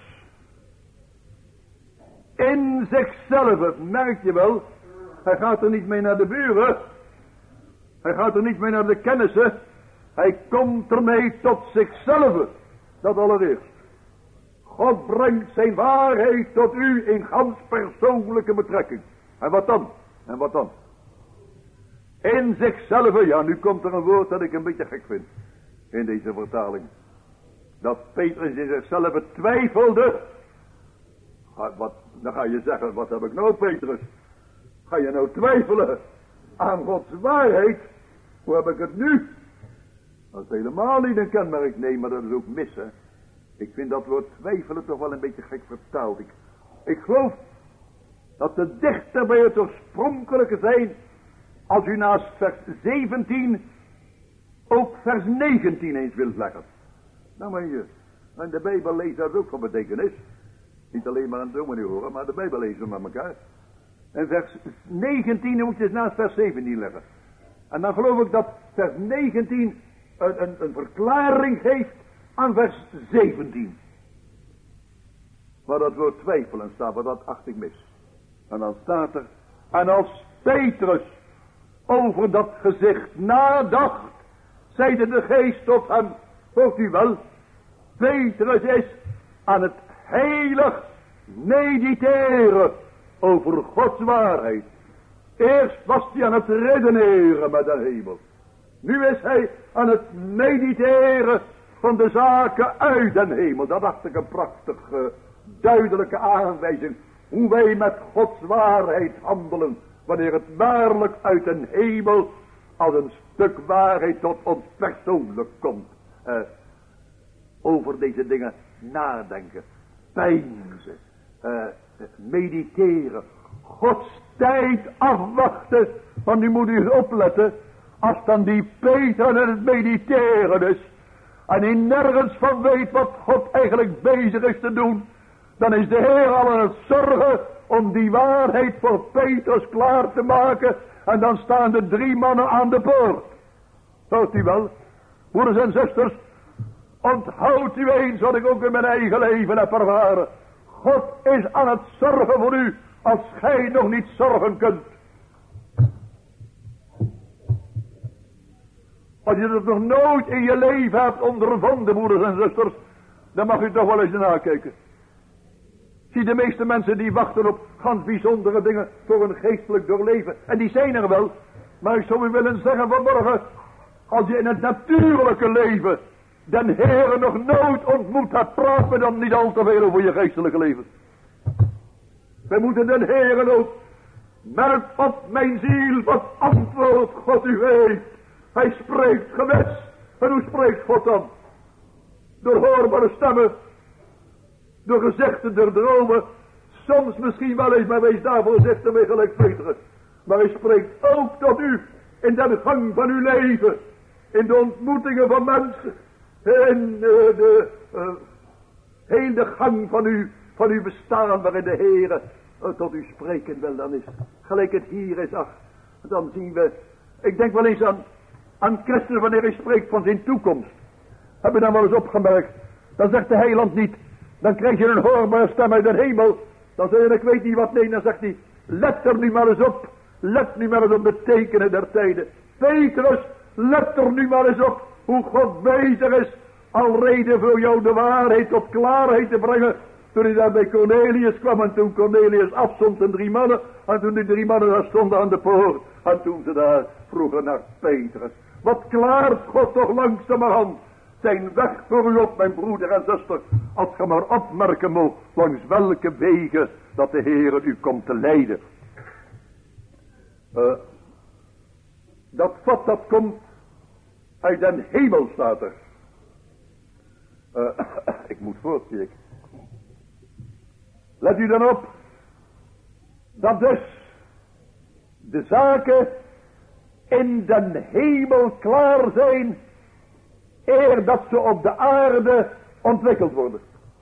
in zichzelf, merk je wel, hij gaat er niet mee naar de buren. Hij gaat er niet mee naar de kennissen. Hij komt ermee tot zichzelf. Dat allereerst. God brengt zijn waarheid tot u in gans persoonlijke betrekking. En wat dan? En wat dan? In zichzelf, ja, nu komt er een woord dat ik een beetje gek vind. in deze vertaling. Dat Petrus in zichzelf twijfelde. Wat, dan ga je zeggen, wat heb ik nou Petrus? Ga je nou twijfelen aan Gods waarheid? Hoe heb ik het nu? Dat is helemaal niet een kenmerk. Nee, maar dat is ook mis, hè. Ik vind dat woord twijfelen toch wel een beetje gek vertaald. Ik, ik geloof dat de dichter bij het oorspronkelijke zijn, als u naast vers zeventien ook vers negentien eens wilt leggen. Nou maar je, en de Bijbel leest dat ook van betekenis. Niet alleen maar aan dominee horen, maar de Bijbel lezen we met elkaar. En vers negentien moet je eens naast vers zeventien leggen. En dan geloof ik dat vers negentien een, een, een verklaring geeft aan vers zeventien. Waar dat woord twijfelen staat, maar dat acht ik mis. En dan staat er, en als Petrus over dat gezicht nadacht, zeide de geest tot hem, hoort u wel, Petrus is aan het heilig mediteren over Gods waarheid. Eerst was hij aan het redeneren met de hemel. Nu is hij aan het mediteren van de zaken uit den hemel. Dat dacht ik een prachtige, duidelijke aanwijzing. Hoe wij met Gods waarheid handelen. Wanneer het waarlijk uit den hemel als een stuk waarheid tot ons persoonlijk komt. Uh, over deze dingen nadenken. Peinzen. Uh, mediteren. Gods tijd afwachten. Want nu moet u opletten. Als dan die Peter aan het mediteren is. En hij nergens van weet wat God eigenlijk bezig is te doen. Dan is de Heer al aan het zorgen om die waarheid voor Petrus klaar te maken. En dan staan de drie mannen aan de poort. Hoort u wel? Broeders en zusters. Onthoudt u eens wat ik ook in mijn eigen leven heb ervaren. God is aan het zorgen voor u. Als gij nog niet zorgen kunt. Als je het nog nooit in je leven hebt ondervonden, broeders en zusters, dan mag u toch wel eens nakijken. Zie, de meeste mensen die wachten op ganz bijzondere dingen voor een geestelijk doorleven. En die zijn er wel. Maar ik zou u willen zeggen vanmorgen, als je in het natuurlijke leven den Heere nog nooit ontmoet hebt, praat me dan niet al te veel over je geestelijke leven. Wij moeten den Heere ook, merk op mijn ziel, wat antwoord God u heeft. Hij spreekt gewis. En hoe spreekt God dan? Door hoorbare stemmen. Door gezegden, door dromen. Soms misschien wel eens, maar wees daarvoor zegt ermee gelijk Petrus. Maar hij spreekt ook tot u. In de gang van uw leven. In de ontmoetingen van mensen. In uh, de uh, hele gang van, u, van uw bestaan. Waarin de Heere uh, tot u spreken wil. Dan is gelijk het hier is. Ach, dan zien we. Ik denk wel eens aan. Aan Christus wanneer hij spreekt van zijn toekomst. Heb je dan wel eens opgemerkt? Dan zegt de heiland niet. Dan krijg je een hoorbare stem uit de hemel. Dan zeg je, ik weet niet wat. Nee, dan zegt hij. Let er nu maar eens op. Let nu maar eens op de tekenen der tijden. Petrus, let er nu maar eens op. Hoe God bezig is. Al reden voor jou de waarheid tot klaarheid te brengen. Toen hij daar bij Cornelius kwam. En toen Cornelius afzond zijn drie mannen. En toen die drie mannen daar stonden aan de poort. En toen ze daar vroegen naar Petrus. Wat klaart God toch langzamerhand zijn weg voor u op, mijn broeder en zuster. Als ge maar opmerken moet langs welke wegen dat de Heer u komt te leiden. Uh, dat vat dat komt uit den hemel staat er. Uh, ik moet voort, zie ik. Let u dan op. Dat dus de zaken in den hemel klaar zijn, eer dat ze op de aarde ontwikkeld worden.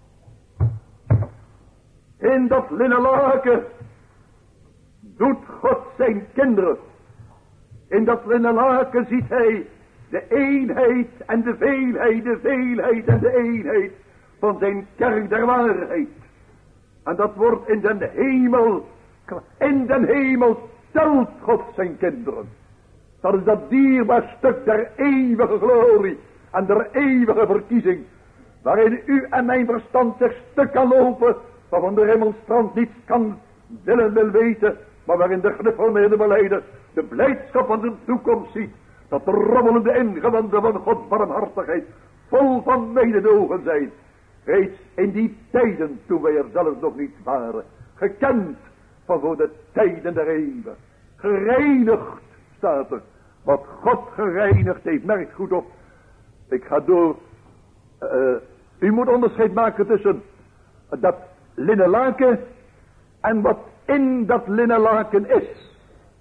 In dat linnen laken doet God zijn kinderen. In dat linnen laken ziet hij de eenheid en de veelheid, de veelheid en de eenheid van zijn kerk der waarheid. En dat wordt in den hemel, in den hemel telt God zijn kinderen. Dat is dat dierbaar stuk der eeuwige glorie en der eeuwige verkiezing, waarin u en mijn verstand zich stuk kan lopen, waarvan de hemelstrand niets kan willen wil weten, maar waarin de gereformeerde beleider de blijdschap van de toekomst ziet, dat de rammelende ingewanden van Gods barmhartigheid vol van mededogen zijn. Reeds in die tijden, toen wij er zelfs nog niet waren, gekend van voor de tijden der eeuwen. Gereinigd, staat er. Wat God gereinigd heeft, merk goed op. Ik ga door. Uh, u moet onderscheid maken tussen dat linnen laken en wat in dat linnen laken is.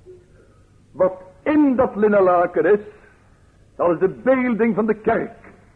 Wat in dat linnen laken is, dat is de beelding van de kerk.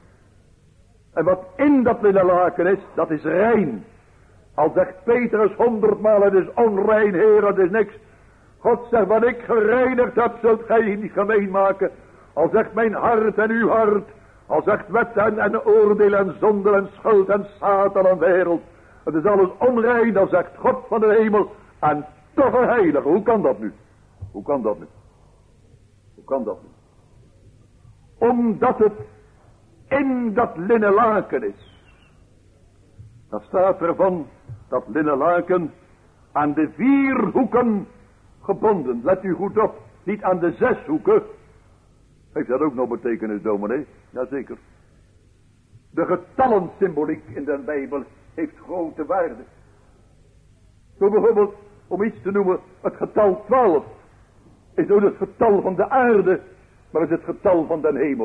En wat in dat linnen laken is, dat is rein. Al zegt Petrus honderdmaal, het is onrein, Heer, het is niks. God zegt, wat ik gereinigd heb, zult gij niet gemeen maken. Al zegt mijn hart en uw hart, al zegt wet en, en oordeel en zonde en schuld en Satan en wereld. Het is alles onrein, dan zegt God van de hemel, en toch een heilige. Hoe kan dat nu? Hoe kan dat nu? Hoe kan dat nu? Omdat het in dat linnen laken is. Dan staat er van dat linnen laken aan de vier hoeken gebonden. Let u goed op, niet aan de zes hoeken. Heeft dat ook nog betekenis, dominee? Jazeker. De getallensymboliek in de Bijbel heeft grote waarde. Zo bijvoorbeeld, om iets te noemen, het getal twaalf is ook het getal van de aarde, maar is het getal van den hemel.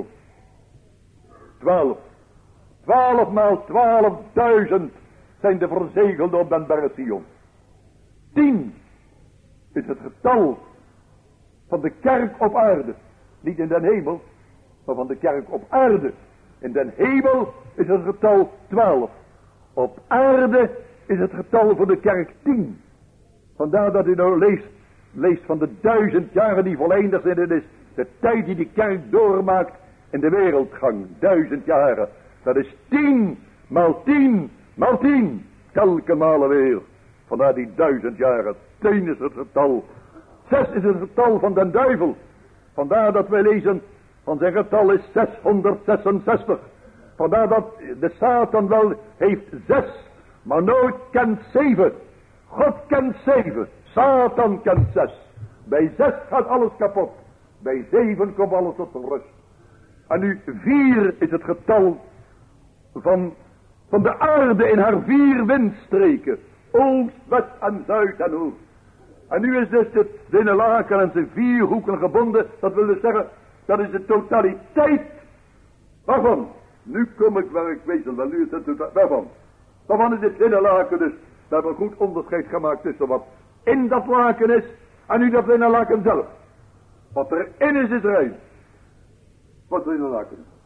Twaalf. Twaalf maal twaalfduizend zijn de verzegelden op den berg Sion. Tien is het getal van de kerk op aarde. Niet in den hemel, maar van de kerk op aarde. In den hemel is het getal twaalf. Op aarde is het getal voor de kerk tien. Vandaar dat u nou leest, leest van de duizend jaren die volledig zijn. Het is de tijd die de kerk doormaakt in de wereldgang. Duizend jaren. Dat is tien, maal tien, maal tien. Telke malen weer. Vandaar die duizend jaren. Tien is het getal. Zes is het getal van den duivel. Vandaar dat wij lezen van zijn getal is zeshonderdzesenzestig. Vandaar dat de Satan wel heeft zes, maar nooit kent zeven. God kent zeven. Satan kent zes. Bij zes gaat alles kapot. Bij zeven komt alles tot rust. En nu vier is het getal van, van de aarde in haar vier windstreken. Oost, west en zuid en oost. En nu is dus het linnenlaken en zijn vier hoeken gebonden. Dat wil dus zeggen, dat is de totaliteit. Waarvan? Nu kom ik waar ik wezen wil. Nu is het totaliteit. Waarvan? Waarvan is het linnenlaken dus? We hebben een goed onderscheid gemaakt tussen wat in dat laken is en nu dat linnenlaken zelf. Wat erin is, is rein. Wat linnenlaken is.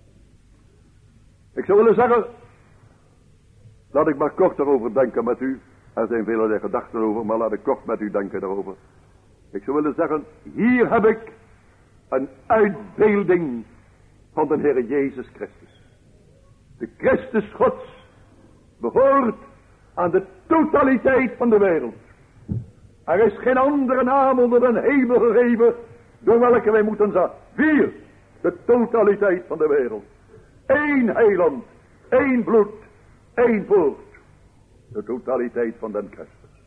Ik zou willen zeggen, laat ik maar kort erover denken met u. Er zijn vele gedachten over, maar laat ik kort met u denken daarover. Ik zou willen zeggen, hier heb ik een uitbeelding van de Heer Jezus Christus. De Christus Gods behoort aan de totaliteit van de wereld. Er is geen andere naam onder de hemel gegeven door welke wij moeten zijn. Vier, de totaliteit van de wereld. Eén heiland, één bloed, één poort. De totaliteit van den Christus.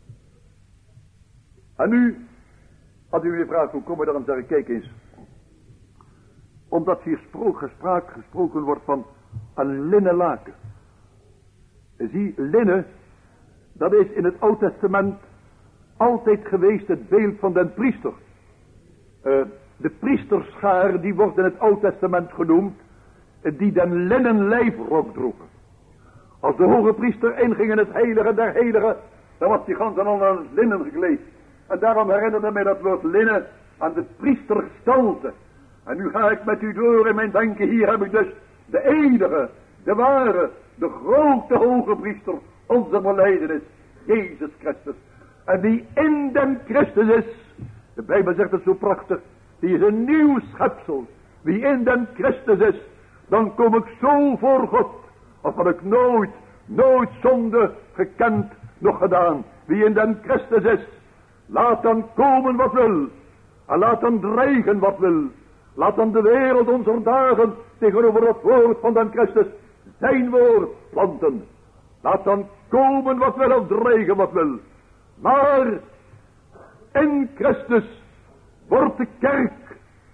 En nu, als u weer vraagt hoe kom je daar aan, zeg ik, kijk eens. Omdat hier gesproken, gesproken wordt van een linnen laken. Zie, linnen, dat is in het Oude Testament altijd geweest het beeld van den priester. Uh, de priesterschaar, die wordt in het Oude Testament genoemd, die den linnen lijfrok droegen. Als de hoge priester inging in het heilige der heiligen, dan was die gans en al aan het linnen gekleed. En daarom herinnerde mij dat woord linnen aan de priestergestalte. En nu ga ik met u door in mijn denken. Hier heb ik dus de enige, de ware, de grote hoge priester, onze verleidenis, Jezus Christus. En die in den Christus is, de Bijbel zegt het zo prachtig, die is een nieuw schepsel. Wie in den Christus is, dan kom ik zo voor God, als had ik nooit, nooit zonde gekend, nog gedaan. Wie in den Christus is, laat dan komen wat wil. En laat dan dreigen wat wil. Laat dan de wereld onze dagen tegenover het woord van den Christus zijn woord planten. Laat dan komen wat wil of dreigen wat wil. Maar in Christus wordt de kerk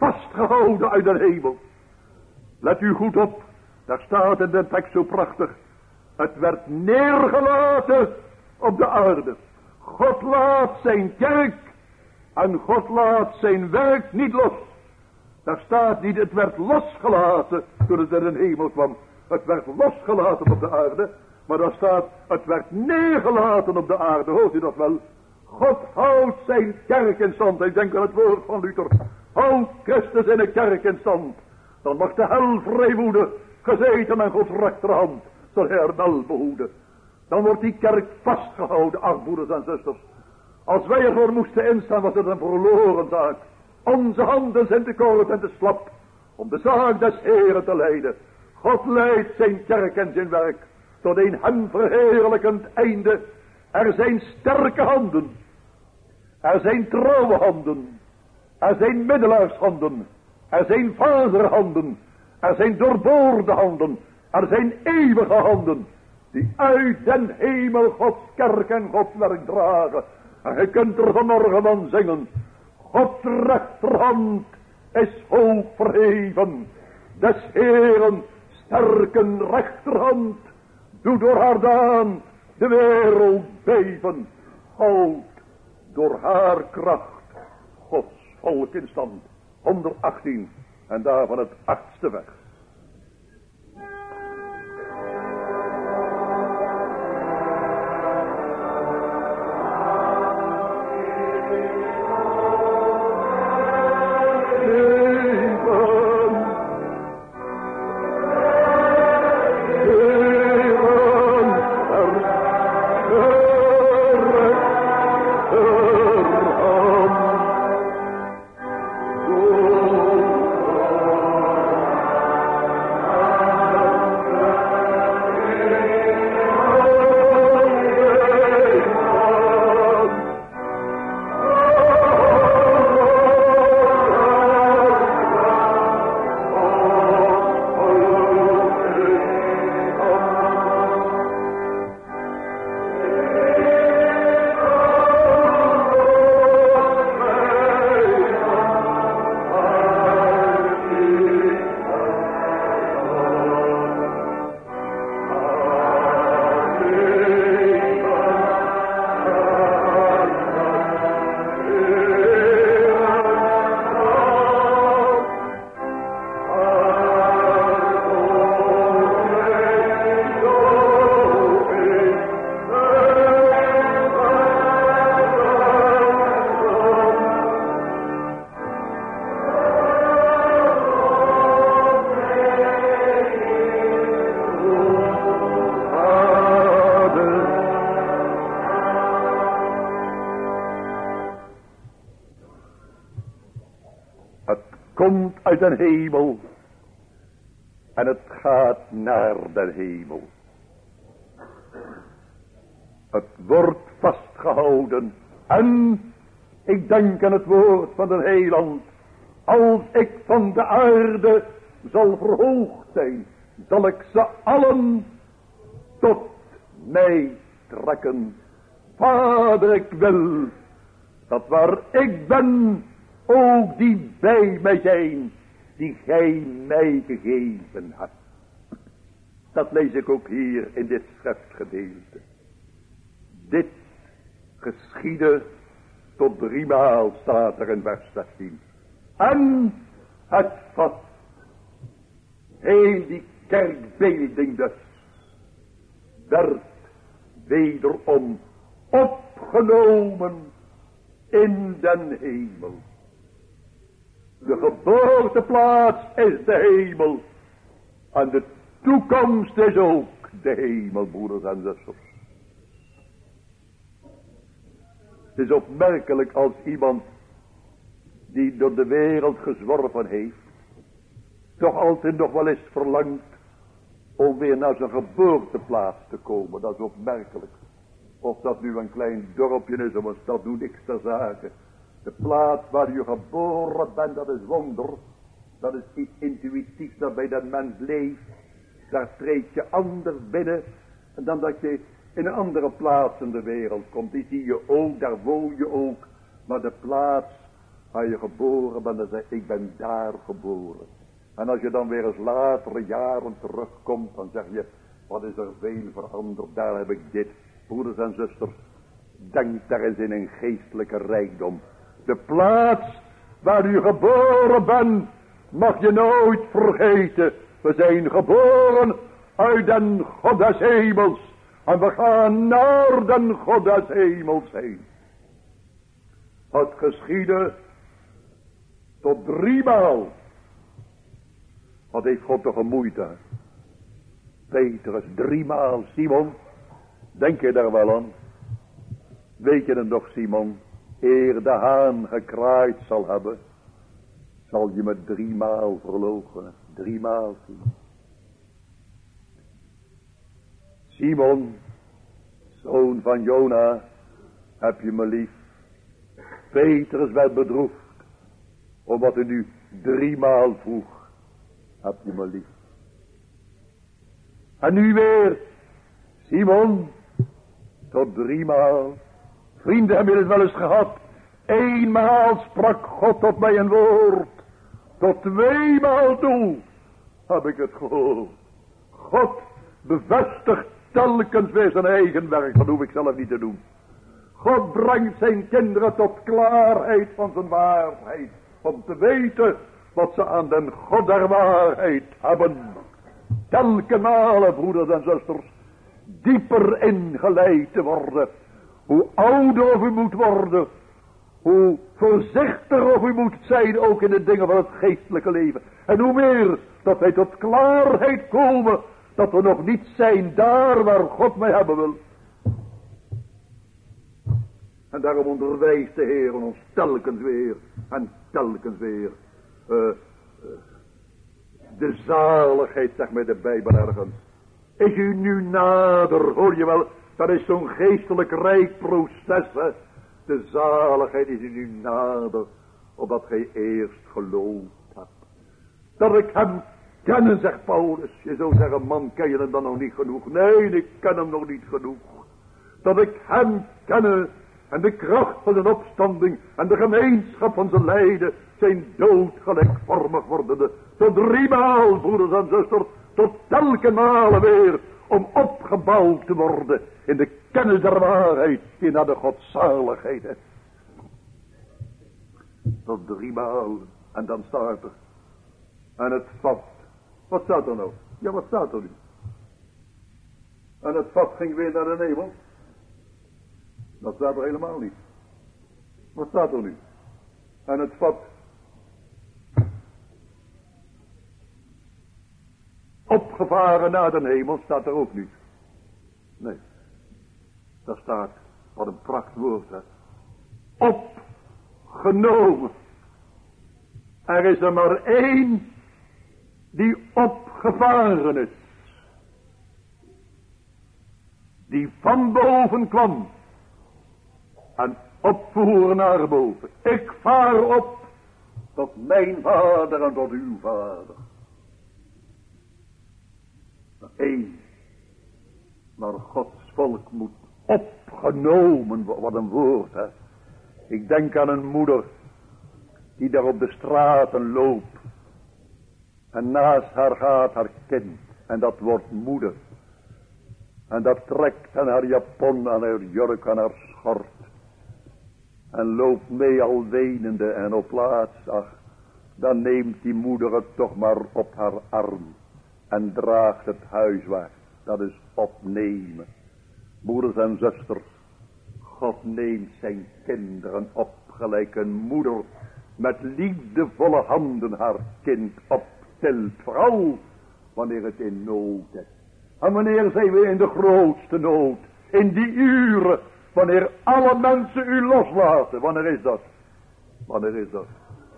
vastgehouden uit de hemel. Let u goed op, daar staat in de tekst zo prachtig. Het werd neergelaten op de aarde. God laat zijn kerk en God laat zijn werk niet los. Daar staat niet, het werd losgelaten toen het in de hemel kwam. Het werd losgelaten op de aarde. Maar daar staat, het werd neergelaten op de aarde. Hoort u dat wel? God houdt zijn kerk in stand. Ik denk aan het woord van Luther. Houd Christus in de kerk in stand. Dan mag de hel vrijwoeden. Gezeten aan Gods rechterhand. Zal hij er wel behoeden. Dan wordt die kerk vastgehouden. Ach, broeders en zusters. Als wij ervoor moesten instaan, was het een verloren zaak. Onze handen zijn te kort en te slap. Om de zaak des Heren te leiden. God leidt zijn kerk en zijn werk. Tot een hem verheerlijkend einde. Er zijn sterke handen. Er zijn trouwe handen. Er zijn middelaarshanden. Er zijn vaderhanden. Er zijn doorboorde handen. Er zijn eeuwige handen. Die uit den hemel Gods kerk en Gods werk dragen. En je kunt er vanmorgen van zingen. Gods rechterhand is hoog verheven. Des Heeren sterke rechterhand. Doe door haar daan de wereld beven. Houd door haar kracht Gods volk in stand. honderdachttien en daarvan het achtste vers. Komt uit de hemel en het gaat naar de hemel. Het wordt vastgehouden en ik denk aan het woord van de heiland. Als ik van de aarde zal verhoogd zijn, zal ik ze allen tot mij trekken. Vader, ik wil dat waar ik ben, ook die bij mij zijn, die gij mij gegeven hebt. Dat lees ik ook hier in dit schriftgedeelte. Dit geschiedde tot driemaal, staat er in vers zestien. En het vast, heel die kerkbeelding dus, werd wederom opgenomen in den hemel. De geboorteplaats is de hemel. En de toekomst is ook de hemel, broeders en zusters. Het is opmerkelijk als iemand die door de wereld gezworven heeft, toch altijd nog wel eens verlangt om weer naar zijn geboorteplaats te komen. Dat is opmerkelijk. Of dat nu een klein dorpje is of een stad, doet niks ter zake. De plaats waar je geboren bent, dat is wonder. Dat is iets intuïtiefs dat bij dat mens leeft. Daar treed je anders binnen dan dat je in een andere plaats in de wereld komt. Die zie je ook, daar woon je ook. Maar de plaats Als je geboren bent, dan zeg je, ik ben daar geboren. En als je dan weer eens latere jaren terugkomt, dan zeg je, wat is er veel veranderd, daar heb ik dit. Broeders en zusters, denk daar eens in een geestelijke rijkdom. De plaats waar u geboren bent, mag je nooit vergeten. We zijn geboren uit den God des hemels. En we gaan naar den God des hemels heen. Het geschiedde tot driemaal. Wat heeft God toch een moeite? Petrus, driemaal. Simon, denk je daar wel aan? Weet je het nog, Simon? Eer de haan gekraaid zal hebben, zal je me driemaal verloochenen. Driemaal, Simon. Simon, zoon van Jona, heb je me lief. Petrus werd bedroefd, omdat hij nu driemaal vroeg, heb je me lief. En nu weer, Simon, tot driemaal. Vrienden hebben het wel eens gehad. Eenmaal sprak God tot mij een woord. Tot tweemaal toe heb ik het gehoord. God bevestigt telkens weer zijn eigen werk. Dat hoef ik zelf niet te doen. God brengt zijn kinderen tot klaarheid van zijn waarheid. Om te weten wat ze aan den God der waarheid hebben. Telke malen, broeders en zusters, dieper ingeleid te worden. Hoe ouder of u moet worden, hoe voorzichtiger of u moet zijn, ook in de dingen van het geestelijke leven. En hoe meer dat wij tot klaarheid komen, dat we nog niet zijn daar waar God mij hebben wil. En daarom onderwijst de Heer ons telkens weer en telkens weer. Uh, uh, de zaligheid, zegt mij de Bijbel ergens. Is u nu nader, hoor je wel, dat is zo'n geestelijk rijk proces, hè. De zaligheid is u nu nader, omdat gij eerst geloofd hebt. Dat ik hem kennen, zegt Paulus. Je zou zeggen, man, ken je hem dan nog niet genoeg? Nee, ik ken hem nog niet genoeg. Dat ik hem kennen en de kracht van zijn opstanding en de gemeenschap van zijn lijden, zijn dood gelijkvormig wordende. Tot driemaal, broeders en zusters, tot telke malen weer, om opgebouwd te worden in de kennis der waarheid, die naar de godzaligheid is. Tot driemaal, en dan staat er. En het vat, wat staat er nou? Ja, wat staat er nu? En het vat ging weer naar de hemel. Dat staat er helemaal niet. Wat staat er nu? En het vat opgevaren naar de hemel staat er ook niet. Nee. Daar staat, wat een prachtwoord, hè. Opgenomen. Er is er maar één die opgevaren is. Die van boven kwam. En opvoer naar boven. Ik vaar op tot mijn vader en tot uw vader. Eén. Maar Gods volk moet opgenomen, wat een woord, hè. Ik denk aan een moeder die daar op de straten loopt. En naast haar gaat haar kind. En dat wordt moeder. En dat trekt aan haar japon, aan haar jurk, aan haar schort. En loopt mee al wenende en op laatst, ach, dan neemt die moeder het toch maar op haar arm. En draagt het huis weg. Dat is opnemen. Broeders en zusters, God neemt zijn kinderen op, gelijk een moeder met liefdevolle handen haar kind optilt. Vooral wanneer het in nood is. En wanneer zijn we in de grootste nood? In die uren, wanneer alle mensen u loslaten. Wanneer is dat? Wanneer is dat?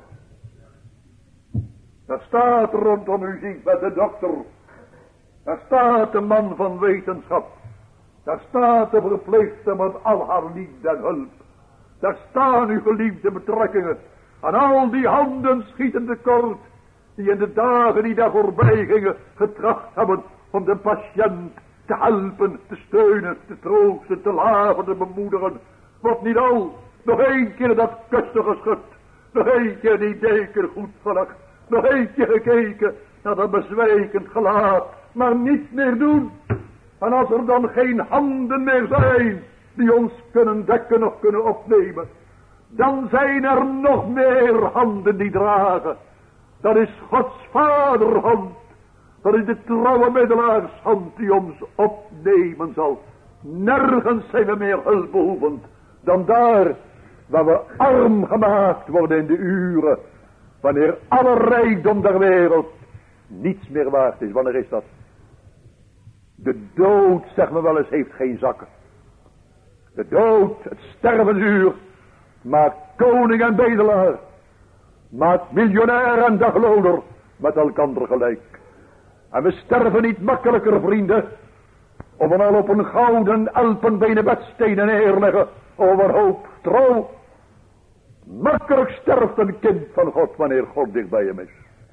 Daar staat rondom u, ziet bij de dokter. Daar staat de man van wetenschap. Daar staat de verpleegster met al haar liefde en hulp. Daar staan uw geliefde betrekkingen. En al die handen schieten tekort. Die in de dagen die daar voorbij gingen getracht hebben om de patiënt te helpen, te steunen, te troosten, te laven, te bemoedigen. Wat niet al, nog één keer dat kussen geschud. nog eentje die deken goed gelegd, nog eentje gekeken naar dat bezwijkend gelaat, maar niets meer doen. En als er dan geen handen meer zijn die ons kunnen dekken of kunnen opnemen, dan zijn er nog meer handen die dragen. Dat is Gods vaderhand, dat is de trouwe middelaarshand die ons opnemen zal. Nergens zijn we meer hulpbehoevend dan daar waar we arm gemaakt worden in de uren, wanneer alle rijkdom der wereld niets meer waard is. Wanneer is dat? De dood, zeg me wel eens, heeft geen zakken. De dood, het stervensuur, maakt koning en bedelaar, maakt miljonair en dagloner met elkander gelijk. En we sterven niet makkelijker, vrienden, of we al op een gouden elpenbenen bedstenen neerleggen over hoop trouw. Makkelijk sterft een kind van God wanneer God dicht bij hem is.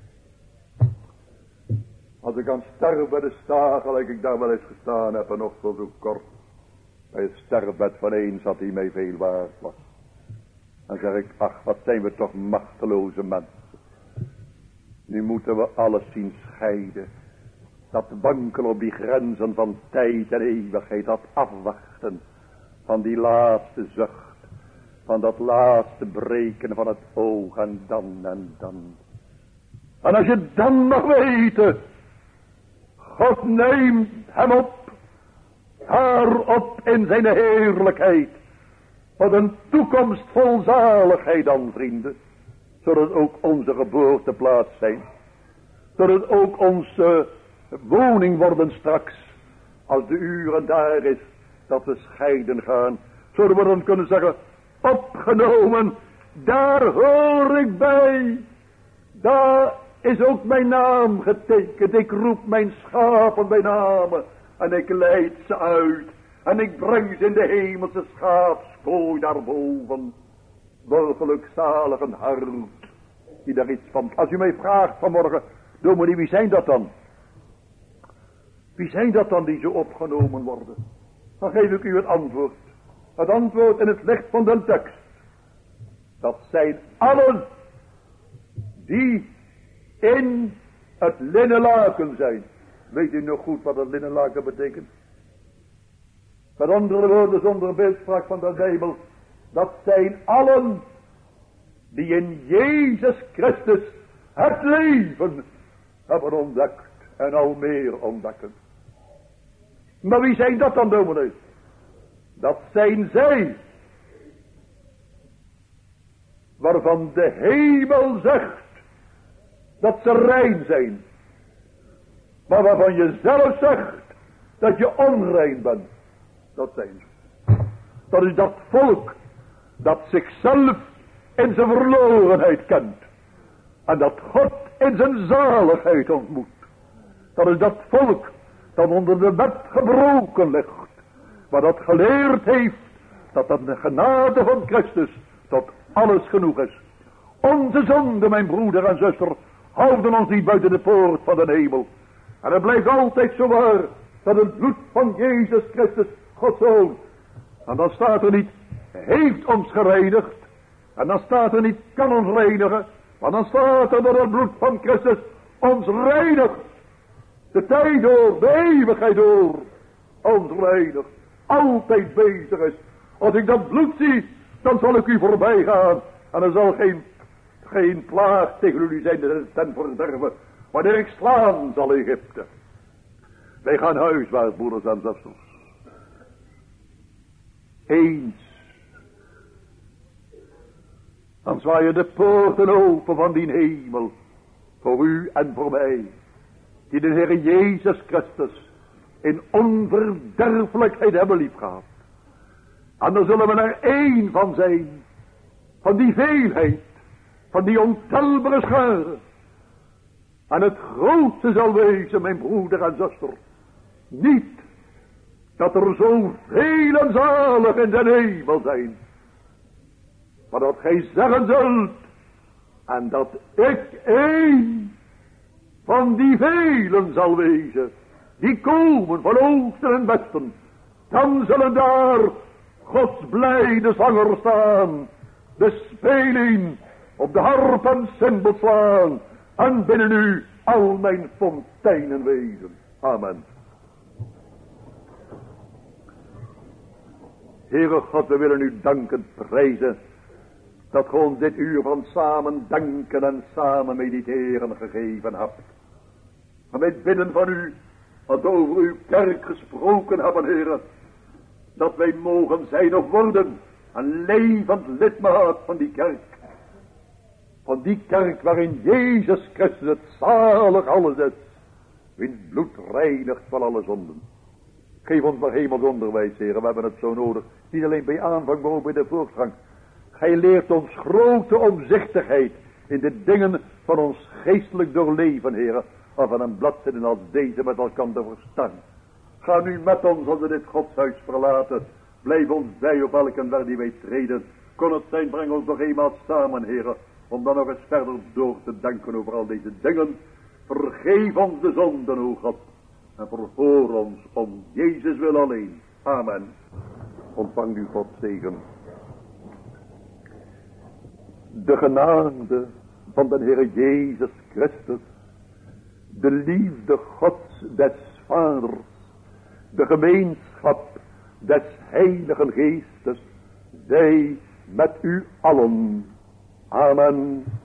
Als ik aan sterven bij de sta, gelijk ik daar wel eens gestaan heb en nog zo zo kort, bij het sterfbed van een zat die mij veel waard was. Dan zeg ik, ach, wat zijn we toch machteloze mensen. Nu moeten we alles zien scheiden. Dat wankelen op die grenzen van tijd en eeuwigheid, dat afwachten van die laatste zucht, van dat laatste breken van het oog en dan en dan. En als je dan mag weten, God neemt hem op, daarop in zijn heerlijkheid. Wat een toekomst vol zaligheid dan, vrienden. Zodat het ook onze geboorteplaats zijn. Zodat het ook onze woning worden straks. Als de uren daar is dat we scheiden gaan. Zodat we dan kunnen zeggen, opgenomen, daar hoor ik bij. Daar is ook mijn naam getekend. Ik roep mijn schapen bij namen. En ik leid ze uit. En ik breng ze in de hemelse schaapskooi daarboven. Wel gelukzalig een hart die daar iets van. Als u mij vraagt vanmorgen, dominee, wie zijn dat dan? Wie zijn dat dan die zo opgenomen worden? Dan geef ik u het antwoord. Het antwoord in het licht van de tekst. Dat zijn allen die in het linnen laken zijn. Weet u nog goed wat het linnen laken betekent? Met andere woorden, zonder beeldspraak van de Bijbel. Dat zijn allen die in Jezus Christus het leven hebben ontdekt. En al meer ontdekken. Maar wie zijn dat dan, dominee? Dat zijn zij. Waarvan de hemel zegt dat ze rein zijn. Maar waarvan je zelf zegt dat je onrein bent. Dat zijn ze. Dat is dat volk dat zichzelf in zijn verlorenheid kent. En dat God in zijn zaligheid ontmoet. Dat is dat volk dat onder de wet gebroken ligt. Maar dat geleerd heeft dat dat de genade van Christus tot alles genoeg is. Onze zonde, mijn broeder en zuster, houden ons niet buiten de poort van de hemel. En het blijft altijd zo waar dat het bloed van Jezus Christus, Gods Zoon. En dan staat er niet, heeft ons gereinigd. En dan staat er niet, kan ons reinigen. Maar dan staat er dat het bloed van Christus ons reinigt. De tijd door, de eeuwigheid door. Ons reinigt. Altijd bezig is. Als ik dat bloed zie, dan zal ik u voorbij gaan. En er zal geen, geen plaag tegen jullie zijn ten verderven. Wanneer ik slaan zal Egypte. Wij gaan huiswaarts, broeders en zusters. Eens. Dan zwaaien de poorten open van die hemel. Voor u en voor mij. Die de Heer Jezus Christus in onverderfelijkheid hebben liefgehad. En daar zullen we er één van zijn. Van die veelheid. Van die ontelbare scharen. En het grootste zal wezen, mijn broeder en zuster. Niet dat er zoveel en zalig in de hemel zijn. Maar dat gij zeggen zult. En dat ik één van die velen zal wezen. Die komen van oosten en westen. Dan zullen daar Gods blijde zangers staan. De speling op de harp en cymbal slaan en binnen u al mijn fonteinen wezen. Amen. Heere God, we willen u danken, prijzen, dat gewoon dit uur van samen denken en samen mediteren gegeven hebt. En wij bidden van u, wat over uw kerk gesproken hebben, Heere, dat wij mogen zijn of worden een levend lidmaat van die kerk. Van die kerk waarin Jezus Christus het zalig alles is, wiens bloed reinigt van alle zonden. Geef ons maar hemels onderwijs, Heere, we hebben het zo nodig. Niet alleen bij aanvang, maar ook bij de voortgang. Gij leert ons grote omzichtigheid in de dingen van ons geestelijk doorleven, Heere, of van een bladzijde als deze met elkaar verstaan. Ga nu met ons als we dit godshuis verlaten. Blijf ons bij op elke waar die wij treden. Kon het zijn, breng ons nog eenmaal samen, Heere, om dan nog eens verder door te denken over al deze dingen. Vergeef ons de zonden, o God, en verhoor ons om Jezus wil alleen. Amen. Ontvang u Gods zegen. De genade van de Heere Jezus Christus, de liefde Gods des Vaders, de gemeenschap des Heiligen Geestes, zij met u allen. Amen.